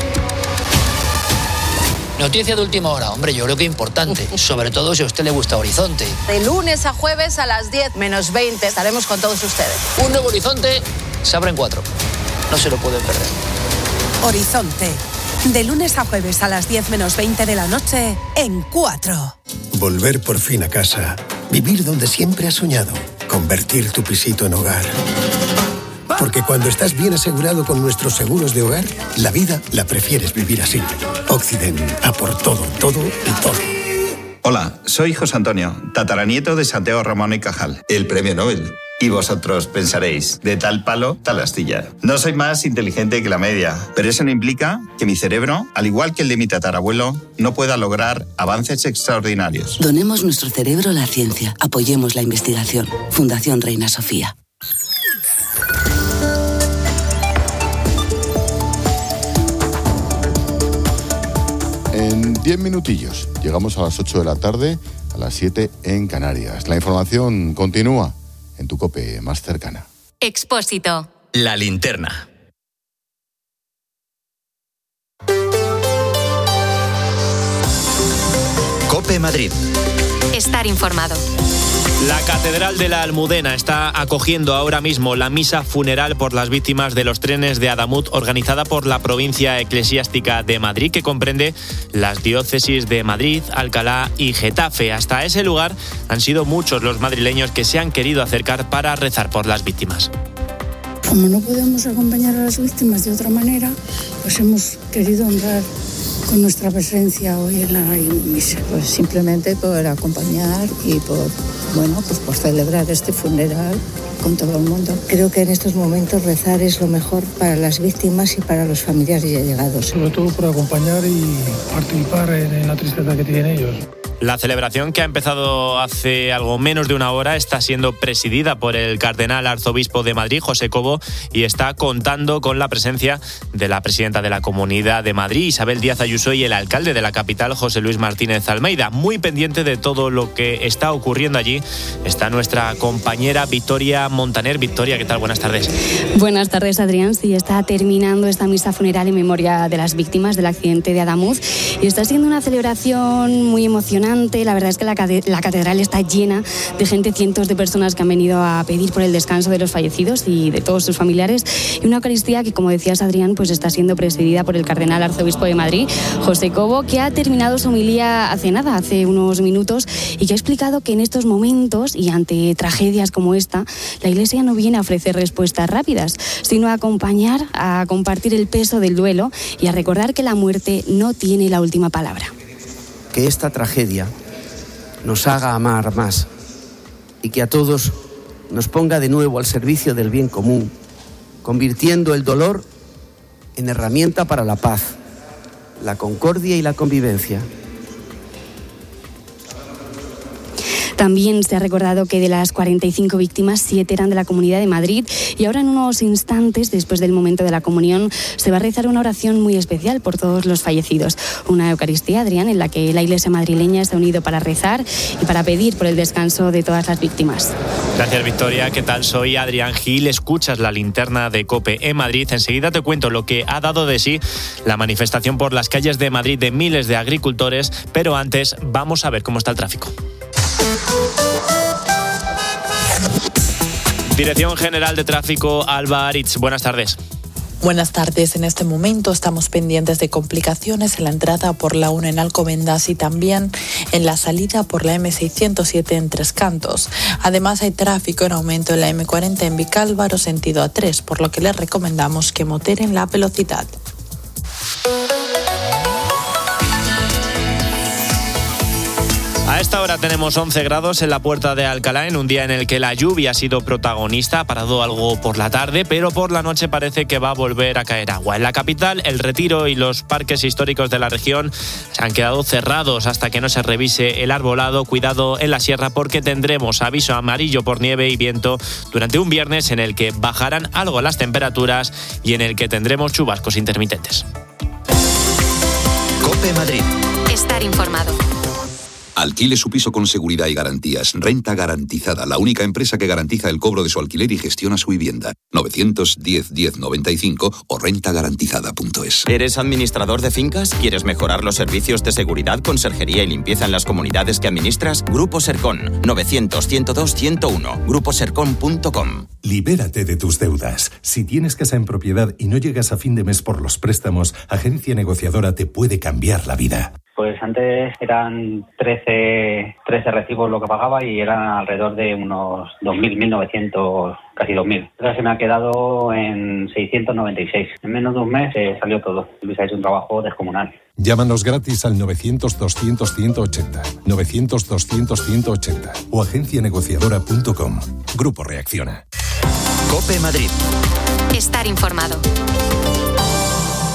Noticia de última hora, hombre, yo creo que importante, sobre todo si a usted le gusta Horizonte.
De lunes a jueves a las 10 menos 20 estaremos con todos ustedes.
Un nuevo Horizonte se abre en 4. No se lo pueden perder.
Horizonte. De lunes a jueves a las 10 menos 20 de la noche en 4.
Volver por fin a casa. Vivir donde siempre has soñado. Convertir tu pisito en hogar. Porque cuando estás bien asegurado con nuestros seguros de hogar, la vida la prefieres vivir así. Occident, a por todo, todo y todo.
Hola, soy José Antonio, tataranieto de Santiago Ramón y Cajal, el premio Nobel. Y vosotros pensaréis, de tal palo, tal astilla. No soy más inteligente que la media, pero eso no implica que mi cerebro, al igual que el de mi tatarabuelo, no pueda lograr avances extraordinarios.
Donemos nuestro cerebro a la ciencia. Apoyemos la investigación. Fundación Reina Sofía.
En 10 minutillos Llegamos a las 8 de la tarde, a las 7 en Canarias. La información continúa en tu COPE más cercana.
Expósito.
La linterna. COPE Madrid.
Estar informado.
La Catedral de la Almudena está acogiendo ahora mismo la misa funeral por las víctimas de los trenes de Adamut organizada por la provincia eclesiástica de Madrid, que comprende las diócesis de Madrid, Alcalá y Getafe. Hasta ese lugar han sido muchos los madrileños que se han querido acercar para rezar por las víctimas.
Como no podemos acompañar a las víctimas de otra manera, pues hemos querido honrar con nuestra presencia hoy en la misa.
Pues simplemente por acompañar y por celebrar este funeral con todo el mundo. Creo que en estos momentos rezar es lo mejor para las víctimas y para los familiares y allegados.
Sobre todo por acompañar y participar en la tristeza que tienen ellos.
La celebración, que ha empezado hace algo menos de una hora, está siendo presidida por el cardenal arzobispo de Madrid, José Cobo, y está contando con la presencia de la presidenta de la Comunidad de Madrid, Isabel Díaz Ayuso, y el alcalde de la capital, José Luis Martínez Almeida. Muy pendiente de todo lo que está ocurriendo allí está nuestra compañera Victoria Montaner. Victoria, ¿qué tal? Buenas tardes.
Buenas tardes, Adrián. Sí, está terminando esta misa funeral en memoria de las víctimas del accidente de Adamuz y está siendo una celebración muy emocionante. La verdad es que la catedral está llena de gente, cientos de personas que han venido a pedir por el descanso de los fallecidos y de todos sus familiares, y una Eucaristía que, como decías, Adrián, pues está siendo presidida por el cardenal arzobispo de Madrid, José Cobo, que ha terminado su homilía hace unos minutos y que ha explicado que en estos momentos y ante tragedias como esta, la Iglesia no viene a ofrecer respuestas rápidas, sino a acompañar, a compartir el peso del duelo y a recordar que la muerte no tiene la última palabra.
Que esta tragedia nos haga amar más y que a todos nos ponga de nuevo al servicio del bien común, convirtiendo el dolor en herramienta para la paz, la concordia y la convivencia.
También se ha recordado que de las 45 víctimas, 7 eran de la Comunidad de Madrid, y ahora en unos instantes, después del momento de la comunión, se va a rezar una oración muy especial por todos los fallecidos. Una Eucaristía, Adrián, en la que la Iglesia madrileña se ha unido para rezar y para pedir por el descanso de todas las víctimas.
Gracias, Victoria. ¿Qué tal? Soy Adrián Gil. Escuchas la linterna de COPE en Madrid. Enseguida te cuento lo que ha dado de sí la manifestación por las calles de Madrid de miles de agricultores, pero antes vamos a ver cómo está el tráfico. Dirección General de Tráfico, Alba Aritz. Buenas tardes.
Buenas tardes. En este momento estamos pendientes de complicaciones en la entrada por la 1 en Alcobendas y también en la salida por la M607 en Tres Cantos. Además, hay tráfico en aumento en la M40 en Vicálvaro, sentido A3, por lo que les recomendamos que moderen la velocidad.
A esta hora tenemos 11 grados en la Puerta de Alcalá, en un día en el que la lluvia ha sido protagonista. Ha parado algo por la tarde, pero por la noche parece que va a volver a caer agua. En la capital, el Retiro y los parques históricos de la región se han quedado cerrados hasta que no se revise el arbolado. Cuidado en la sierra, porque tendremos aviso amarillo por nieve y viento durante un viernes en el que bajarán algo las temperaturas y en el que tendremos chubascos intermitentes.
COPE Madrid.
Estar informado.
Alquile su piso con seguridad y garantías. Renta Garantizada, la única empresa que garantiza el cobro de su alquiler y gestiona su vivienda. 910-1095 o rentagarantizada.es.
¿Eres administrador de fincas? ¿Quieres mejorar los servicios de seguridad, conserjería y limpieza en las comunidades que administras? Grupo Sercon. 900-102-101. gruposercon.com.
Libérate de tus deudas. Si tienes casa en propiedad y no llegas a fin de mes por los préstamos, Agencia Negociadora te puede cambiar la vida.
Pues antes eran 13 recibos lo que pagaba y eran alrededor de unos 2.000, 1.900, casi 2.000. Ahora se me ha quedado en 696. En menos de un mes salió todo. Luis ha hecho un trabajo descomunal.
Llámanos gratis al 900-200-180, 900-200-180 o agencianegociadora.com. Grupo Reacciona.
COPE Madrid.
Estar informado.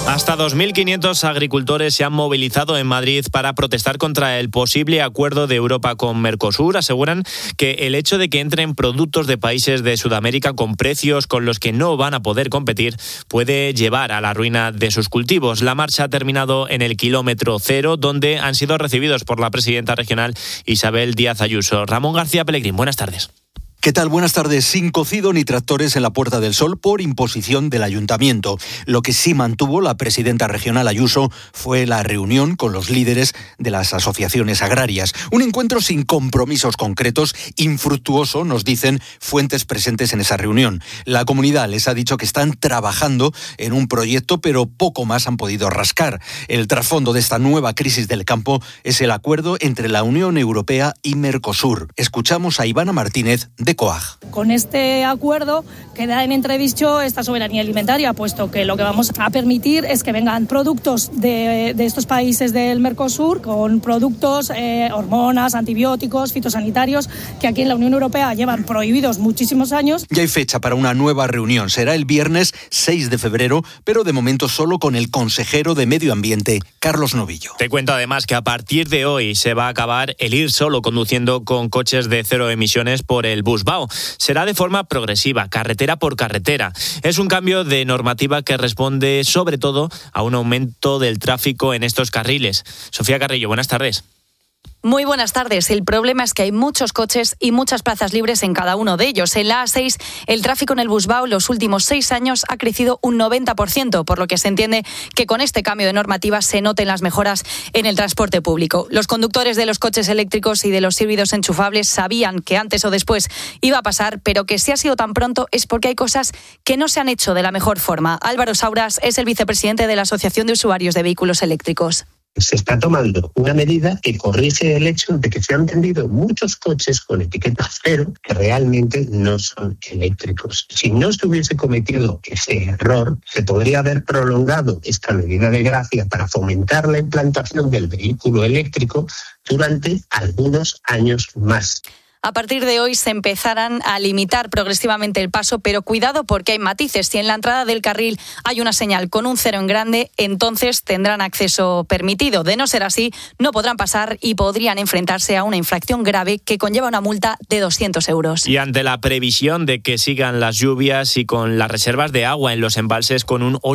Hasta 2.500 agricultores se han movilizado en Madrid para protestar contra el posible acuerdo de Europa con Mercosur. Aseguran que el hecho de que entren productos de países de Sudamérica con precios con los que no van a poder competir puede llevar a la ruina de sus cultivos. La marcha ha terminado en el kilómetro cero, donde han sido recibidos por la presidenta regional Isabel Díaz Ayuso. Ramón García Pellegrín, buenas tardes.
¿Qué tal? Buenas tardes. Sin cocido ni tractores en la Puerta del Sol por imposición del ayuntamiento. Lo que sí mantuvo la presidenta regional Ayuso fue la reunión con los líderes de las asociaciones agrarias. Un encuentro sin compromisos concretos, infructuoso, nos dicen fuentes presentes en esa reunión. La comunidad les ha dicho que están trabajando en un proyecto, pero poco más han podido rascar. El trasfondo de esta nueva crisis del campo es el acuerdo entre la Unión Europea y Mercosur. Escuchamos a Ivana Martínez de COAG.
Con este acuerdo queda en entredicho esta soberanía alimentaria, puesto que lo que vamos a permitir es que vengan productos de estos países del Mercosur con productos, hormonas, antibióticos, fitosanitarios, que aquí en la Unión Europea llevan prohibidos muchísimos años.
Ya hay fecha para una nueva reunión. Será el viernes 6 de febrero, pero de momento solo con el consejero de Medio Ambiente, Carlos Novillo.
Te cuento además que a partir de hoy se va a acabar el ir solo conduciendo con coches de cero emisiones por el Busbao. Será de forma progresiva, carretera por carretera. Es un cambio de normativa que responde sobre todo a un aumento del tráfico en estos carriles. Sofía Carrillo, buenas tardes.
Muy buenas tardes. El problema es que hay muchos coches y muchas plazas libres en cada uno de ellos. En la A6, el tráfico en el Busbao los últimos 6 años ha crecido un 90%, por lo que se entiende que con este cambio de normativa se noten las mejoras en el transporte público. Los conductores de los coches eléctricos y de los híbridos enchufables sabían que antes o después iba a pasar, pero que si ha sido tan pronto es porque hay cosas que no se han hecho de la mejor forma. Álvaro Sauras es el vicepresidente de la Asociación de Usuarios de Vehículos Eléctricos.
Se está tomando una medida que corrige el hecho de que se han vendido muchos coches con etiqueta cero que realmente no son eléctricos. Si no se hubiese cometido ese error, se podría haber prolongado esta medida de gracia para fomentar la implantación del vehículo eléctrico durante algunos años más.
A partir de hoy se empezarán a limitar progresivamente el paso, pero cuidado porque hay matices. Si en la entrada del carril hay una señal con un cero en grande, entonces tendrán acceso permitido. De no ser así, no podrán pasar y podrían enfrentarse a una infracción grave que conlleva una multa de 200 euros.
Y ante la previsión de que sigan las lluvias y con las reservas de agua en los embalses con un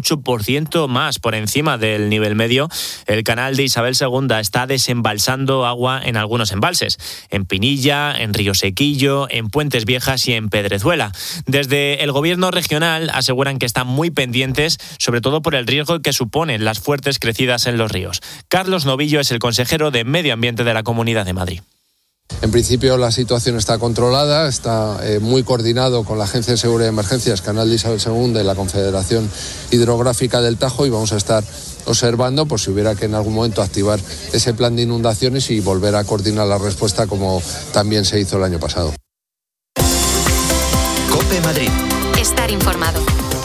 8% más por encima del nivel medio, el canal de Isabel II está desembalsando agua en algunos embalses. En Pinilla, en Río Sequillo, en Puentes Viejas y en Pedrezuela. Desde el gobierno regional aseguran que están muy pendientes, sobre todo por el riesgo que suponen las fuertes crecidas en los ríos. Carlos Novillo es el consejero de Medio Ambiente de la Comunidad de Madrid.
En principio la situación está controlada, está muy coordinado con la Agencia de Seguridad de Emergencias, Canal de Isabel II y la Confederación Hidrográfica del Tajo, y vamos a estar observando por si hubiera que en algún momento activar ese plan de inundaciones y volver a coordinar la respuesta como también se hizo el año pasado.
COPE Madrid.
Estar informado.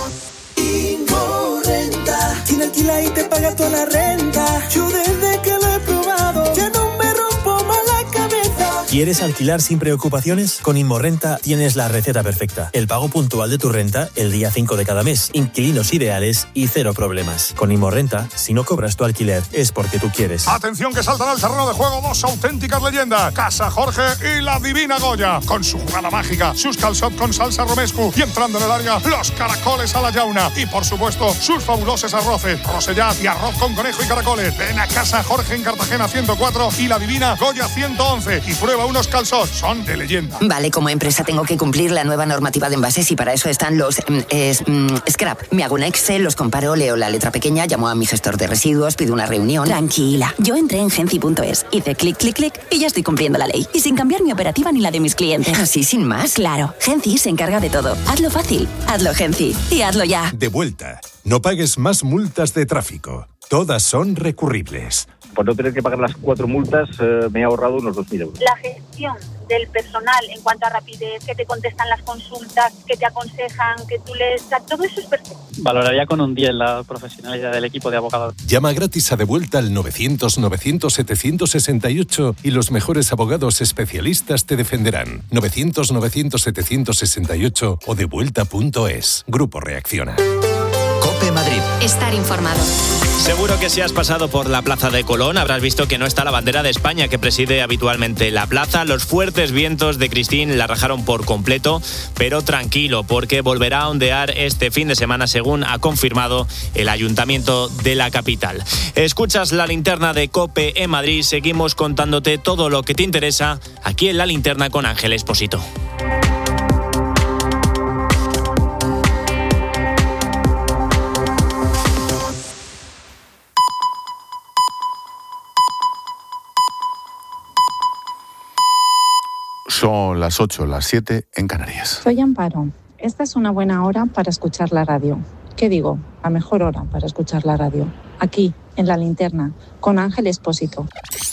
Renta. Quien alquila y te paga toda la renta. Yo desde que lo he probado ya no me rompo más la cabeza.
¿Quieres alquilar sin preocupaciones? Con Inmorrenta tienes la receta perfecta. El pago puntual de tu renta el día 5 de cada mes. Inquilinos ideales y cero problemas. Con Inmorrenta, si no cobras tu alquiler, es porque tú quieres.
Atención que saltan al terreno de juego dos auténticas leyendas. Casa Jorge y la Divina Goya. Con su jugada mágica, sus calçot con salsa romescu y entrando en el área, los caracoles a la llauna. Y por supuesto, sus fabulosos arroces, rosellat y arroz con conejo y caracoles. Ven a Casa Jorge en Cartagena 104 y la Divina Goya 111 y prueba unos calçots, son de leyenda.
Vale, como empresa tengo que cumplir la nueva normativa de envases y para eso están los scrap. Me hago un Excel, los comparo, leo la letra pequeña, llamo a mi gestor de residuos, pido una reunión. Tranquila, yo entré en Genci.es, hice clic, clic, clic y ya estoy cumpliendo la ley. Y sin cambiar mi operativa ni la de mis clientes. ¿Así sin más? Claro, Genci se encarga de todo. Hazlo fácil, hazlo Genci y hazlo ya.
De vuelta. No pagues más multas de tráfico. Todas son recurribles.
Por no tener que pagar las 4 multas, me he ahorrado unos 2.000 euros.
La gestión del personal en cuanto a rapidez, que te contestan las consultas, que te aconsejan, que tú les... Todo eso es perfecto.
Valoraría con un 10 la profesionalidad del equipo de abogados.
Llama gratis a De Vuelta al 900-900-768 y los mejores abogados especialistas te defenderán. 900-900-768 o devuelta.es. Grupo Reacciona.
COPE Madrid.
Estar informado.
Seguro que si has pasado por la Plaza de Colón habrás visto que no está la bandera de España que preside habitualmente la plaza. Los fuertes vientos de Cristín la rajaron por completo, pero tranquilo, porque volverá a ondear este fin de semana, según ha confirmado el Ayuntamiento de la capital. Escuchas La Linterna de COPE en Madrid. Seguimos contándote todo lo que te interesa aquí en La Linterna con Ángel Expósito.
Son las 8, las 7 en Canarias.
Soy Amparo. Esta es una buena hora para escuchar la radio. ¿Qué digo? La mejor hora para escuchar la radio. Aquí, en La Linterna, con Ángel Expósito.